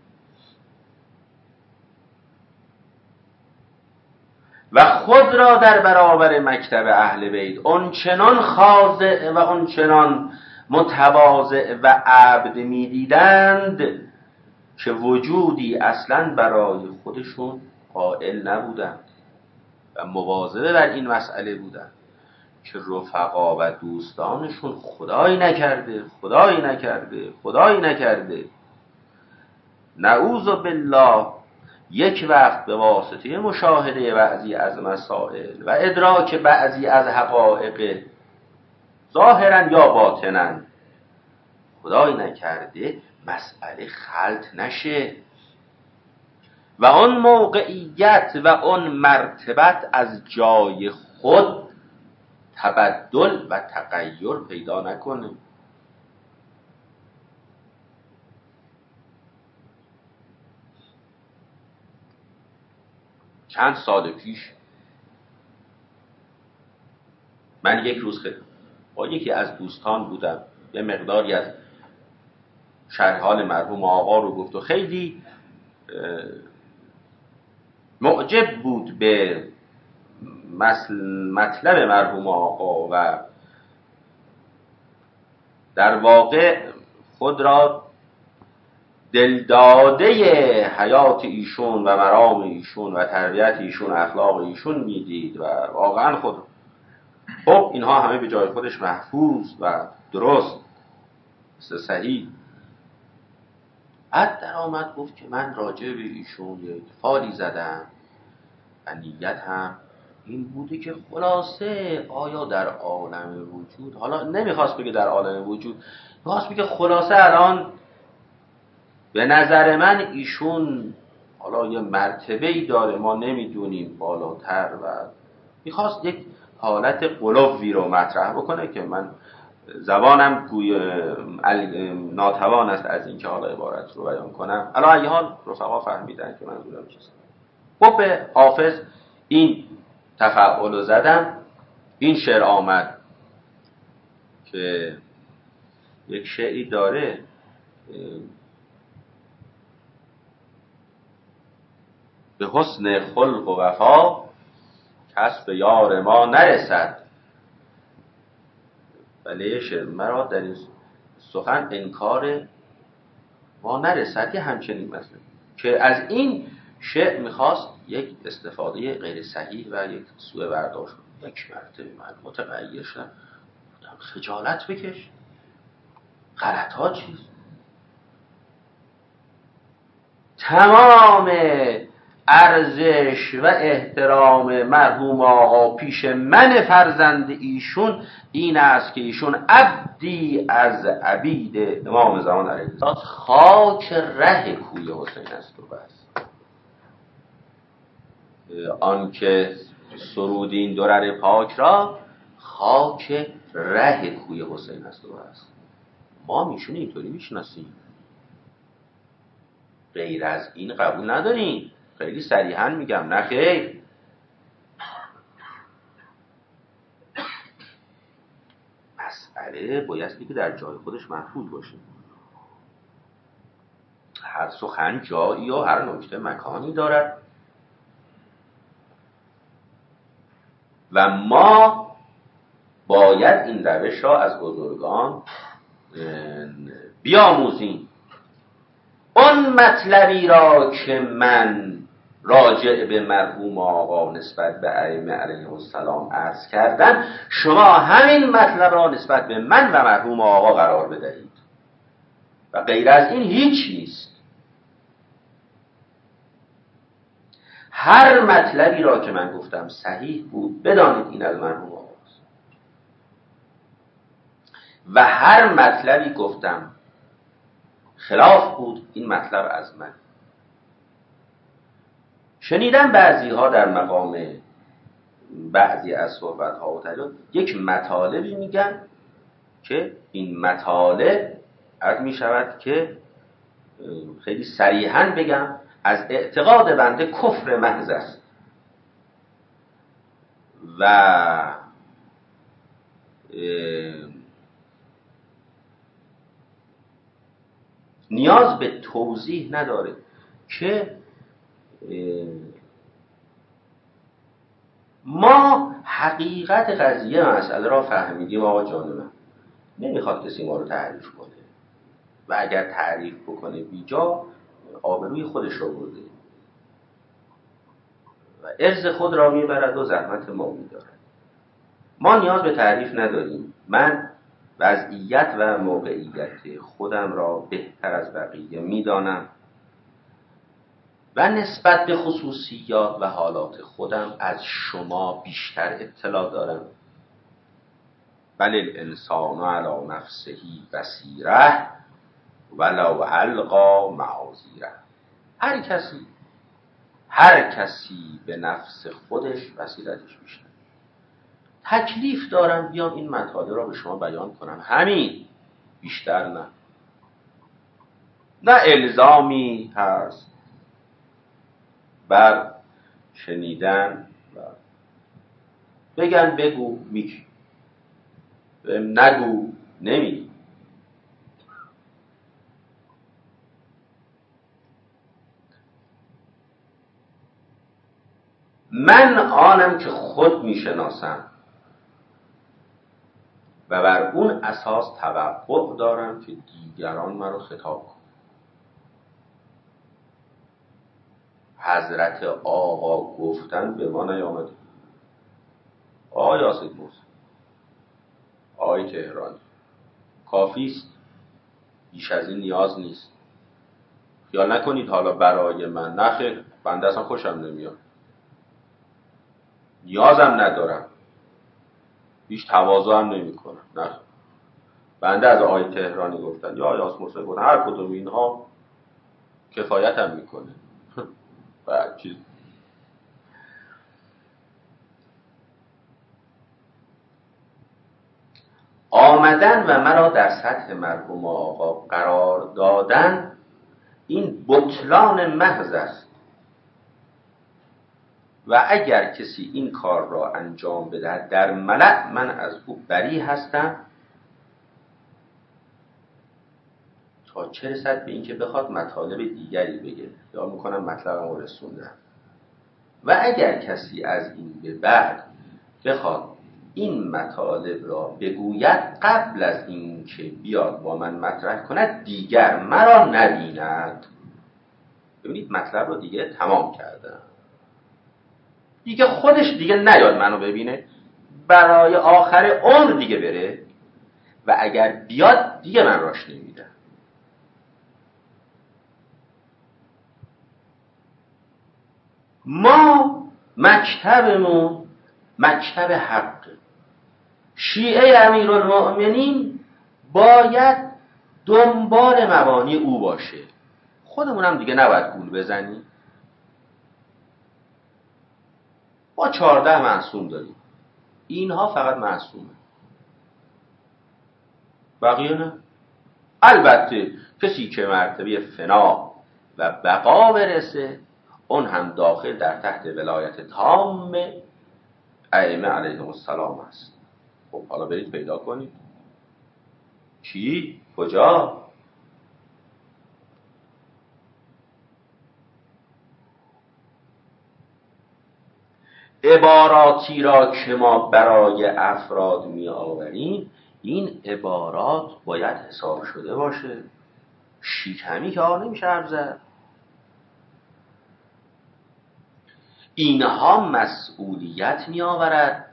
و خود را در برابر مکتب اهل بیت اونچنان خاضع و اونچنان متواضع و عبد می‌دیدند که وجودی اصلاً برای خودشون قائل نبودند و مواظب بر این مسئله بودند که رفقا و دوستانشون خدایی نکرده خدایی نکرده خدایی نکرده نعوذ بالله یک وقت به واسطه مشاهده بعضی از مسائل و ادراک بعضی از حقایق ظاهرا یا باطنا خدایی نکرده مسئله خلط نشه و اون موقعیت و اون مرتبت از جای خود تبدل و تغییر پیدا نکنه. چند سال پیش من یک روز خیلی با یکی از دوستان بودم، یه مقداری از شرح حال مرحوم آقا رو گفت و خیلی معجب بود به مطلب مرحوم آقا و در واقع خود را دلداده حیات ایشون و مرام ایشون و تربیت ایشون اخلاق ایشون میدید و واقعا خود خب اینها همه به جای خودش محفوظ و درست صحیح. بعد در آمد گفت که من راجع به ایشون یک فالی زدم و نیت هم این بوده که خلاصه آیا در عالم وجود، حالا نمیخواست بگه در عالم وجود، میخواست بگه خلاصه الان به نظر من ایشون حالا یه مرتبه‌ای داره ما نمیدونیم بالاتر و میخواست یک حالت قلوی رو مطرح بکنه که من زبانم گوی ناتوان است از این که حالا عبارت رو بیان کنم. علی ای حال رفقا فهمیدن که منظورم چیست. خب به حافظ این تفعول رو زدم. این شعر آمد که یک شعری داره به حسن خلق و وفا کس به یار ما نرسد. بله شعر مرا در این سخن انکار ما نرسد یه همچنین مثلا که از این شعر میخواست یک استفاده غیر صحیح و یک سوء برداشت. یک مرتبه من متغیر شدم، خجالت بکش، غلط ها چیست؟ تمام ارزش و احترام مرحوم آقا پیش من فرزند ایشون این است که ایشون عبدی از عبید امام زمان علیه السلام خاک ره کوی حسین است و بس. آن که سرود این درر پاک را خاک ره کوی حسین است و است. ما میشونه اینطوری میشناسیم، غیر از این قبول نداریم. خیلی صریحا میگم نه خیر. مسئله بایستی که در جای خودش محفوظ باشه. هر سخن جایی و هر نکته مکانی دارد و ما باید این روش را از بزرگان بیاموزیم. اون مطلبی را که من راجع به مرحوم آقا نسبت به ائمه علیهم السلام عرض کردم، شما همین مطلب را نسبت به من و مرحوم آقا قرار بدهید و غیر از این هیچ نیست. هر مطلبی را که من گفتم صحیح بود بدانید این از مرحوم آقاست و هر مطلبی گفتم خلاف بود این مطلب از من. شنیدم بعضی ها در مقام بعضی از صحبت ها و تجارب یک مطالبی میگن که این مطالب عرض می شود که خیلی صریحاً بگم از اعتقاد بنده کفر محض است و نیاز به توضیح نداره که ما حقیقت قضیه مسئله را فهمیدیم. آقا جان من نمیخواد کسی ما رو تعریف کنه و اگر تعریف بکنه بیجا آبروی خودش رو برده و عرض خود را میبرد و زحمت ما میدارد. ما نیاز به تعریف نداریم. من وضعیت و موقعیت خودم را بهتر از بقیه میدانم و نسبت به خصوصیات و حالات خودم از شما بیشتر اطلاع دارم. بل الانسان علی نفسه بصیره ولو القی معاذیره. هر کسی هر کسی به نفس خودش بصیرتش بیشتر. تکلیف دارم بیام این مطالب را به شما بیان کنم، همین، بیشتر نه. نه الزامی هست بر شنیدن و بگن بگو میگی، نگو نمیگی. من آنم که خود میشناسم و بر اون اساس توقع دارم که دیگران مرا خطاب کنند. حضرت آقا گفتن به ما نیامده. آقا یاسر موسی، آقای تهرانی، کافیست، بیش از این نیاز نیست. خیال نکنید حالا برای من نخیر، بنده اصلا خوشم نمیاد، نیازم ندارم، هیچ تواضع هم نمی کنم. نه، بنده از آقای تهرانی گفتن یا یاسر موسی گفتن، هر کدوم اینها کفایت هم میکنه. بعد چیز آمدن و مرا در سطح مرحوم آقا قرار دادن این بطلان محض است و اگر کسی این کار را انجام بدهد در ملأ من از او بری هستم تا چه رسد به این که بخواد مطالب دیگری بگه یا میکنم مطلبم رو رسوندم. و اگر کسی از این به بعد بخواد این مطالب را بگوید قبل از این که بیاد با من مطرح کند دیگر مرا نبیند. ببینید مطلب رو دیگه تمام کردم، دیگه خودش دیگه نیاد منو ببینه، برای آخر عمر دیگه بره و اگر بیاد دیگه من راش نمیدم. ما مکتبمون مکتب حق، شیعه امیرالمؤمنین باید دنبال مبانی او باشه. خودمون هم دیگه نباید گول بزنیم. ما چهارده معصوم داریم، اینها فقط معصومه، بقیه نه. البته کسی که مرتبه فنا و بقا برسه اون هم داخل در تحت ولایت تام ائمه علیهم السلام است. خب حالا برید پیدا کنید کی؟ کجا؟ عباراتی را که ما برای افراد می آوریم، این عبارات باید حساب شده باشه. شیکمی که آن نمیشه حرف زد. اینها مسئولیت می آورد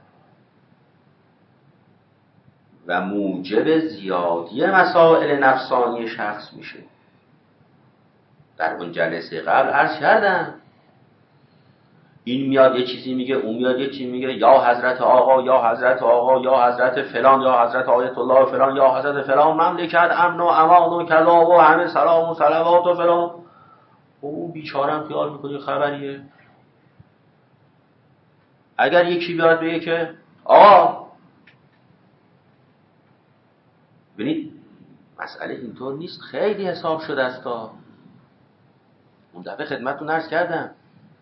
و موجب زیادی مسائل نفسانی شخص میشه. در اون جلسه قبل عرض کردم این میاد یه چیزی میگه، اون میاد یه چیزی میگه، یا حضرت آقا، یا حضرت آقا، یا حضرت فلان، یا حضرت آیت الله فلان، یا حضرت فلان، مملکت امن و امان و کذا و همه سلام و صلوات و فلان. اون بیچارم خیال میکنه خبریه. اگر یکی بیاد بگه که آقا ببینید مسئله اینطور نیست، خیلی حساب شده است. تا اون دفعه خدمتتون عرض کردم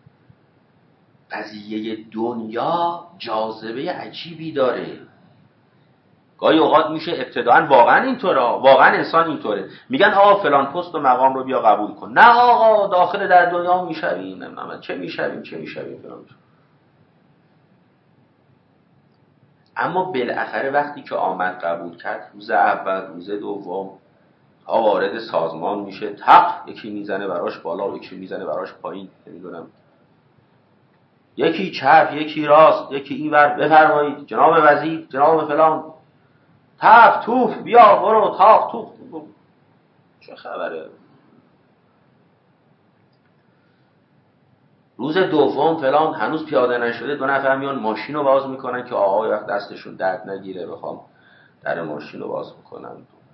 قضیه دنیا جاذبه عجیبی داره. گاهی اوقات میشه ابتداعا واقعا اینطوره، واقعا انسان اینطوره، میگن آقا فلان پست و مقام رو بیا قبول کن. نه آقا داخل در دنیا میشویم، نمیدونم چه میشویم چه میشویم فلان. اما بالاخره وقتی که آمد قبول کرد، روز اول روز دوم ها وارد سازمان میشه، تق یکی میزنه براش بالا، یکی میزنه براش پایین، نمیدونم یکی چپ یکی راست، یکی اینور بفرمایید جناب وزیر جناب فلان، تف توف بیا برو تاق توف. چه خبره؟ روز دوم فلان هنوز پیاده نشده، دو نفر میان ماشین رو باز میکنن که آقای وقت دستشون درد نگیره بخوام در ماشین رو باز میکنن،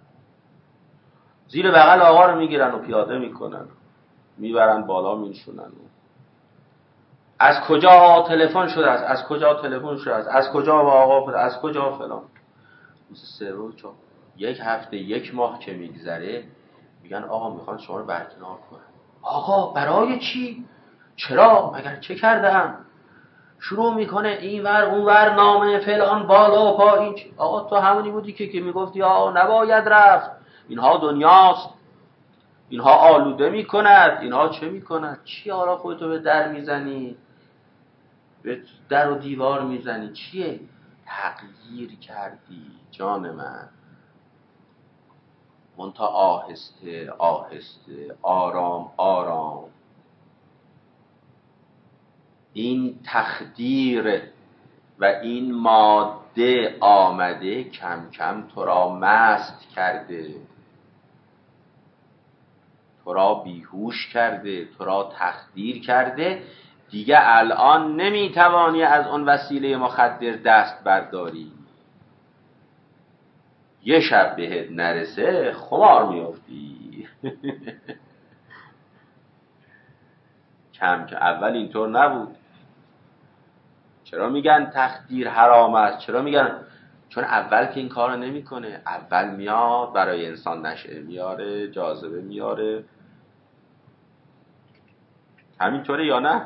زیر بغل آقا رو میگیرن و پیاده میکنن، میبرن بالا میشونن. از کجا تلفن شده است، از کجا تلفن شده است، از کجا با آقا، از کجا فلان. روز سوم چون یک هفته یک ماه که میگذره میگن آقا میخوان شما رو برکنار کنن. آقا برای چی؟ چرا؟ مگر چه کردم؟ شروع میکنه این ور اون ور نامه فلان بالا پایین. آقا تو همونی بودی که که میگفتی آقا نباید رفت، اینها دنیاست، اینها آلوده میکند، اینها چه میکند؟ چی حالا خودتو به در میزنی، به در و دیوار میزنی؟ چیه؟ تغییر کردی جان من. منتها آهسته آهسته آرام آرام. این تخدیر و این ماده آمده کم کم تو را مست کرده، تو را بیهوش کرده، تو را تخدیر کرده. دیگه الان نمیتوانی از اون وسیله مخدر دست برداری. یه شب بهت نرسه خمار میافتی. کم که اول اینطور نبود. چرا میگن تخدیر حرام است؟ چرا میگن؟ چون اول که این کارو نمیکنه. اول میاد برای انسان نشه میاره، جاذبه میاره. همینطوره یا نه؟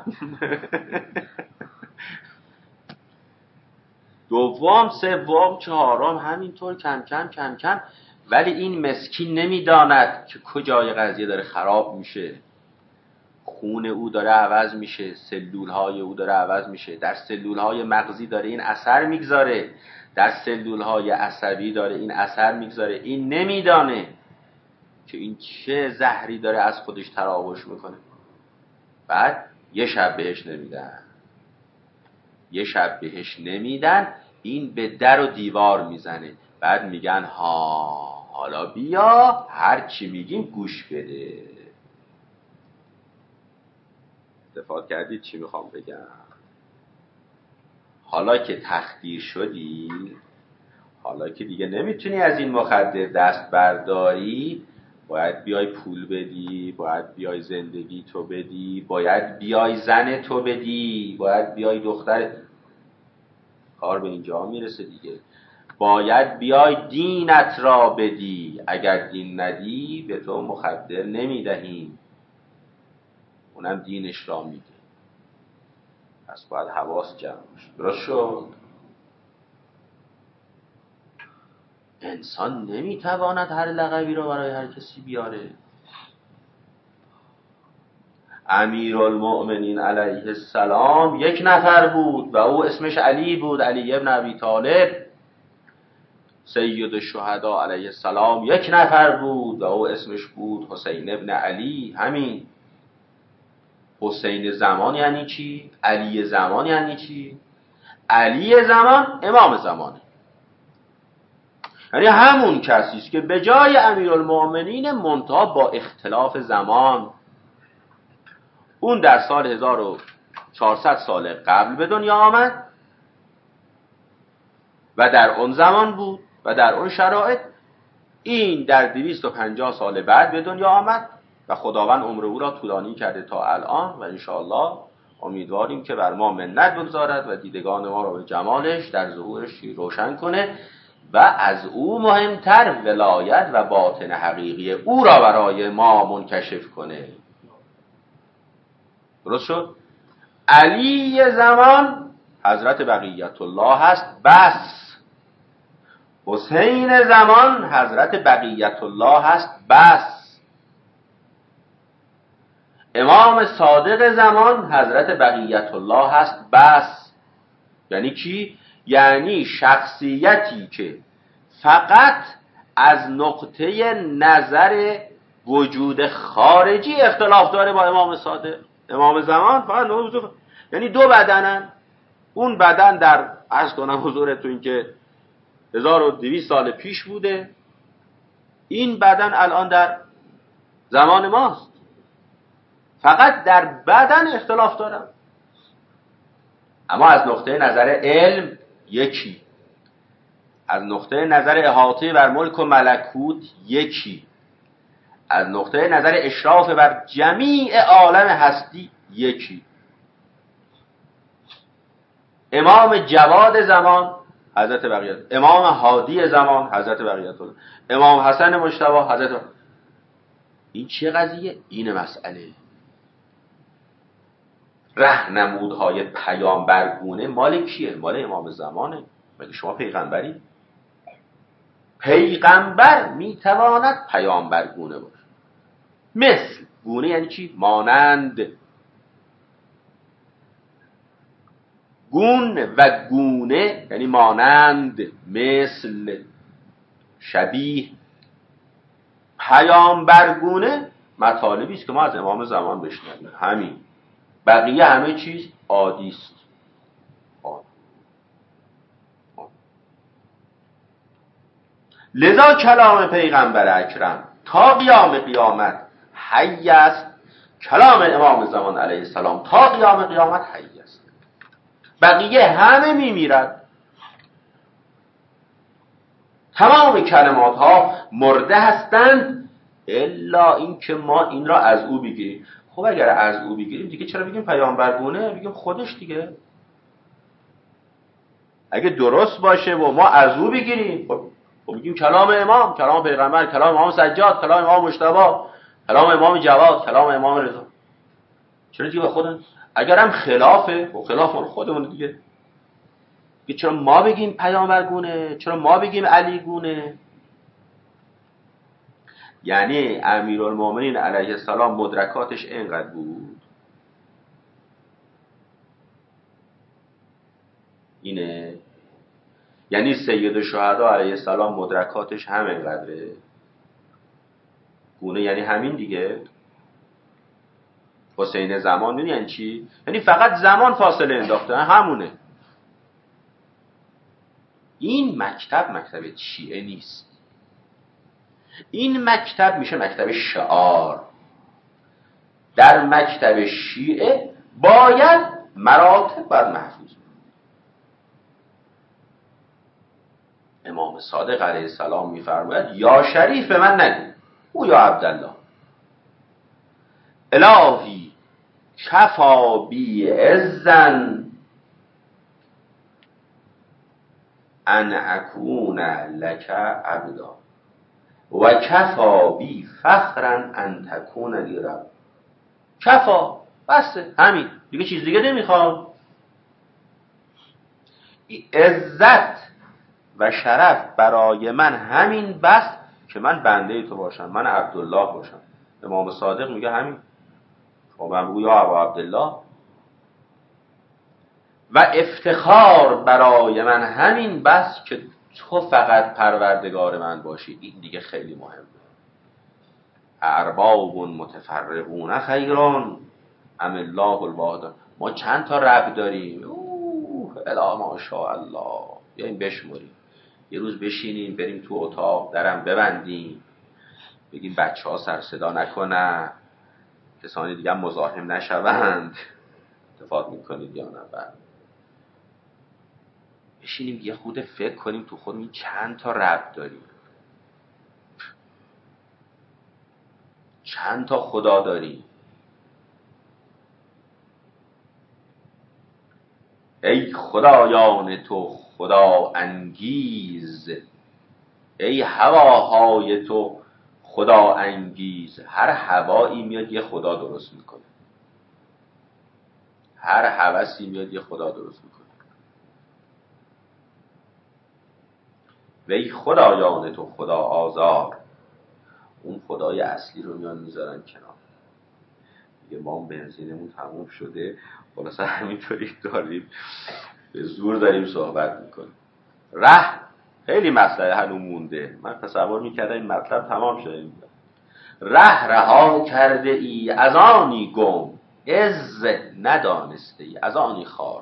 دوم سوم چهارم همینطور کم کم کم کم. ولی این مسکین نمیداند که کجای قضیه داره خراب میشه. خون او داره عوض میشه، سلولهای او داره عوض میشه، در سلولهای مغزی داره این اثر میگذاره، در سلولهای عصبی داره این اثر میگذاره. این نمیدانه که این چه زهری داره از خودش تراوش میکنه. بعد یه شب بهش نمیدن، یه شب بهش نمیدن، این به در و دیوار میزنه. بعد میگن ها حالا بیا هر چی میگیم گوش بده. استفاده کردید چی میخوام بگم؟ حالا که تخدیر شدی، حالا که دیگه نمیتونی از این مخدر دست برداری، باید بیای پول بدی، باید بیای زندگی تو بدی، باید بیای زن تو بدی، باید بیای دختر. کار به اینجا میرسه دیگه. باید بیای دینت را بدی، اگر دین ندی به تو مخدر نمیدهیم، اونم دینش را میده. پس باید حواس جمع باشه. درست شد؟ انسان نمیتواند هر لقبی را برای هر کسی بیاره. امیرالمؤمنین علیه السلام یک نفر بود و او اسمش علی بود، علی ابن ابی طالب. سید الشهدا علیه السلام یک نفر بود و او اسمش بود حسین ابن علی. همین. حسین زمان یعنی چی؟ علی زمان یعنی چی؟ علی زمان امام زمانه، یعنی همون کسی است که به جای امیرالمؤمنین منتها با اختلاف زمان، اون در سال هزار و چهارصد سال قبل به دنیا آمد و در اون زمان بود و در اون شرایط. این در دویست و پنجاه سال بعد به دنیا آمد و خداوند عمر او را طولانی کرده تا الان و انشاءالله امیدواریم که بر ما منت بگذارد و دیدگان ما را به جمالش در ظهورش روشن کنه و از او مهمتر ولایت و باطن حقیقی او را برای ما منکشف کنه. درست شد؟ علی زمان حضرت بقیت الله هست بس. حسین زمان حضرت بقیت الله هست بس. امام صادق زمان حضرت بقیت الله هست بس. یعنی کی؟ یعنی شخصیتی که فقط از نقطه نظر وجود خارجی اختلاف داره با امام صادق. امام زمان فقط نوزو، یعنی دو بدنن. اون بدن در عرض کنم حضورتون که هزار و دویست سال پیش بوده، این بدن الان در زمان ماست. فقط در بدن اختلاف دارن، اما از نقطه نظر علم یکی، از نقطه نظر احاطه بر ملک و ملکوت یکی، از نقطه نظر اشراف بر جمیع عالم هستی یکی. امام جواد زمان حضرت بقیت، امام هادی زمان حضرت بقیت الله، امام حسن مجتبی حضرت. این چه قضیه؟ این مسئله راهنمودهای پیامبرگونه مال کیه؟ مال امام زمانه. مگه شما پیغمبری؟ پیغمبر میتواند پیامبرگونه باشه. مثل گونه یعنی چی؟ مانند. گون و گونه یعنی مانند، مثل، شبیه. پیامبرگونه مطالبی است که ما از امام زمان بشنویم. همین. بقیه همه چیز عادی است. لذا کلام پیغمبر اکرم تا قیام قیامت حی است. کلام امام زمان علیه السلام تا قیام قیامت حی است. بقیه همه میمیرد. تمام کلمات ها مرده هستند الا این که ما این را از او بگیریم. خب اگر از او بگیریم دیگه چرا بگیم پیامبرگونه؟ بگیم خودش دیگه. اگه درست باشه و ما از او بگیریم، خب بگیم کلام امام، کلام پیغمبر، کلام امام سجاد، کلام امام مجتبی، کلام امام جواد، کلام امام رضا. چرا دیگه به خودمون؟ اگرم خلافه، خب خلاف خودمون دیگه. چرا ما بگیم پیامبرگونه؟ چرا ما بگیم علی گونه؟ یعنی امیرالمومنین علیه السلام مدرکاتش اینقدر بود. اینه. یعنی سید الشهدا علیه السلام مدرکاتش هم اینقدره. گونه یعنی همین دیگه. حسین زمان یعنی چی؟ یعنی فقط زمان فاصله انداخته، همونه. این مکتب مکتب شیعه نیست. این مکتب میشه مکتب شعار. در مکتب شیعه باید مراتب بر محفوظ. امام صادق علیه السلام میفرماید یا شریف به من نگو. او یا عبدالله الهی کفا بی عزن ان اکون لک عبدا و کفا بی فخرا ان تکون لی رب. کفا، بسه، همین دیگه، چیز دیگه نمیخوام. عزت و شرف برای من همین بس که من بنده تو باشم، من عبدالله باشم. امام صادق میگه همین. شما من بگو یا ابا عبدالله. و افتخار برای من همین بس که تو فقط پروردگار من باشی. این دیگه خیلی مهمه. ارباب متفرقون خیران ام الله الواحد. ما چند تا رب داریم؟ اوه الا ماشاءالله. بیاییم بشمریم. یه روز بشینیم بریم تو اتاق، درم ببندیم، بگیم بچه ها سر صدا نکنن، کسانی دیگه مزاحم نشوند. اتفاق میکنید یا نه؟ بعد بشینیم یه خود فکر کنیم تو خودمون چند تا رب داریم، چند تا خدا داریم. ای خدایان تو خدا انگیز، ای هواهای تو خدا انگیز. هر هوایی میاد یه خدا درست میکنه، هر هوسی میاد یه خدا درست میکنه. و ای خدایان تو خدا آزار، اون خدای اصلی رو میان میذارن کنار. یه ما بنزینمون تموم شده، خلاصه همینطوری داریم به زور داریم صحبت میکنیم. ره خیلی مسئله هنوز مونده. من تصور میکردم این مطلب تمام شده. ره رها کرده ای از آنی گم، عز ندانسته ای از آنی خار.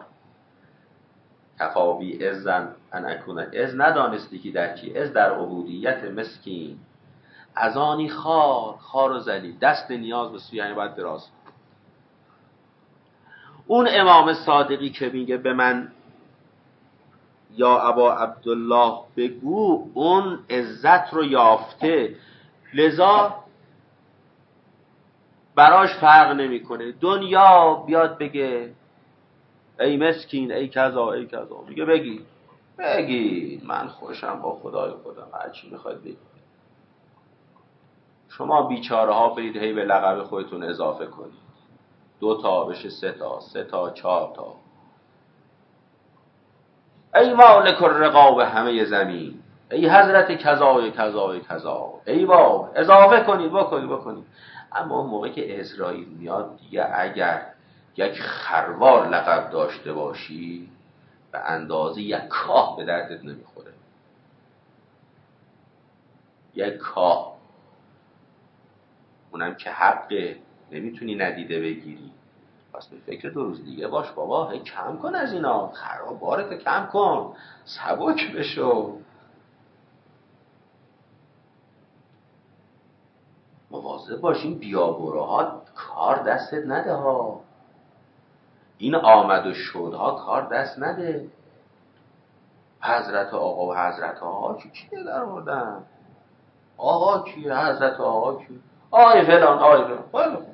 کفاوی عزن ان اکون، عز ندانستی که در چی؟ عز در عبودیت مسکین. از آنی خار، خار و ذلیل، دست نیاز به سوی، یعنی باید دراز. اون امام صادقی که میگه به من یا ابا عبدالله بگو، اون عزت رو یافته، لذا براش فرق نمیکنه دنیا بیاد بگه ای مسکین، ای کذا، ای کذا. میگه بگی بگی من خوشم با خدای خودم، هر چی میخواید بگید. شما بیچاره ها برید هی به لقب خودتون اضافه کنید، دو تا بشه سه تا، سه تا چهار تا. ای مالک الرقاب همه زمین، ای حضرت کذا کذا کذا، ای با اضافه کنید، بکنید بکنید. اما موقعی که اسرائیل میاد دیگه، اگر یک خروار لقب داشته باشی به اندازه یک کاه به دردت نمیخوره. یک کاه، اونم که حقه، نمیتونی ندیده بگیری. پس به فکر دو روز دیگه باش بابا، هی کم کن از اینا، خراب بارتو کم کن، سبک بشو. مواظب باشین بیابروها کار دستت نده ها. این آمد و شدها کار دست نده. حضرت آقا و حضرت آقا کی کی در آوردن؟ آقا کی؟ حضرت آقا کی؟ آقای فلان، آقای فلان.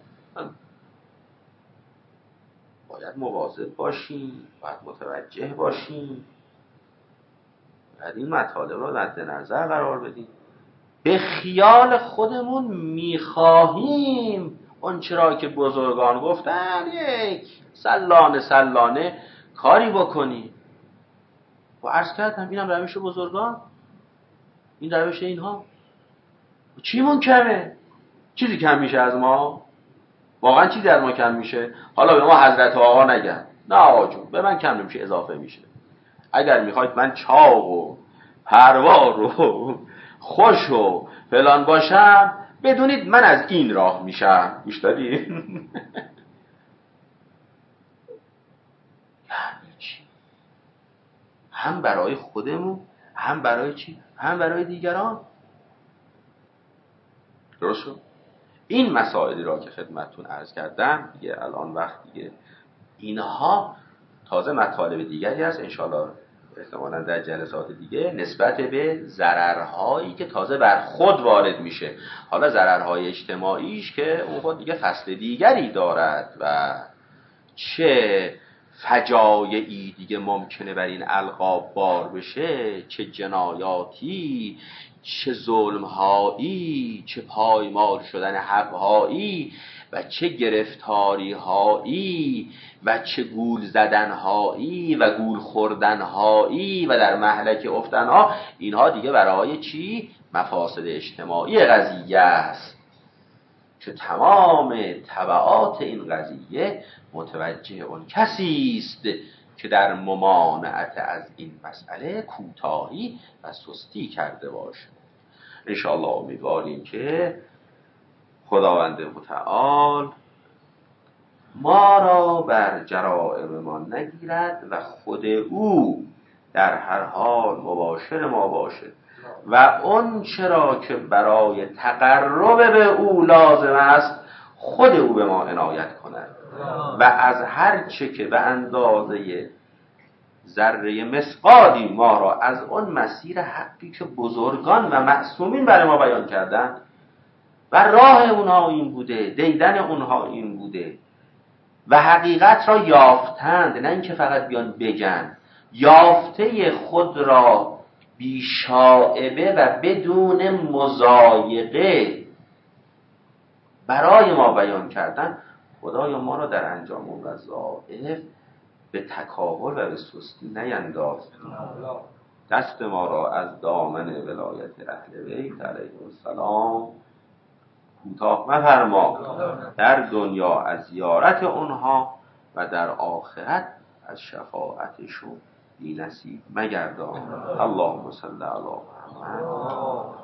باید مواظب باشیم، باید متوجه باشیم، باید این مطالب رو مد نظر قرار بدیم. به خیال خودمون میخواهیم اون چرا که بزرگان گفتن یک سلانه سلانه کاری بکنیم. و عرض کردم اینم روش بزرگان، این روش اینها. چیمون کمه؟ چیزی کم میشه از ما؟ واقعا چیزی از ما کم میشه؟ حالا به ما حضرت آقا نگن، نه آقا جون به من کم نمیشه، اضافه میشه. اگر میخواید من چاق و پروار و خوش و فلان باشم، بدونید من از این راه میشم. گوش دادید؟ یعنی چی؟ هم برای خودمون، هم برای چی؟ هم برای دیگران. درست شد؟ این مسائلی را که خدمتتون عرض کردم دیگه الان وقت دیگه اینها تازه مطالب دیگری هست. انشاءالله احتمالاً در جلسات دیگه نسبت به ضررهایی که تازه بر خود وارد میشه. حالا ضررهای اجتماعیش که اون خود دیگه فصل دیگری دارد و چه فجایعی دیگه ممکنه بر این القاب بار بشه، چه جنایاتی، چه ظلمهایی، چه پایمال شدن حقهایی و چه گرفتاری هایی و چه گول زدن هایی و گول خوردن هایی و در مهلک افتن ها. اینها دیگه برای چی؟ مفاسد اجتماعی قضیه است که تمام تبعات این قضیه متوجه اون کسی است که در ممانعت از این مسئله کوتاهی و سستی کرده باشه. انشاءالله امیدواریم که خداوند متعال ما را بر جرائم ما نگیرد و خود او در هر حال مباشر ما باشه و اون چرا که برای تقرب به او لازم است خود او به ما عنایت کند و از هر چه که به اندازه ذره مثقالی ما را از اون مسیر حقی که بزرگان و معصومین برای ما بیان کردن و راه اونها این بوده، دیدن اونها این بوده و حقیقت را یافتند، نه اینکه فقط بیان بگن، یافته خود را بی شائبه و بدون مضایقه برای ما بیان کردن. خدایا ما را در انجام اون وظایف به تکاهل و به سستی نینداز، دست ما را از دامن ولایت اهل بیت علیهم السلام کوتاه مفرما، در دنیا از زیارت اونها و در آخرت از شفاعتشون بی نصیب مگردان. اللهم صل علی محمد.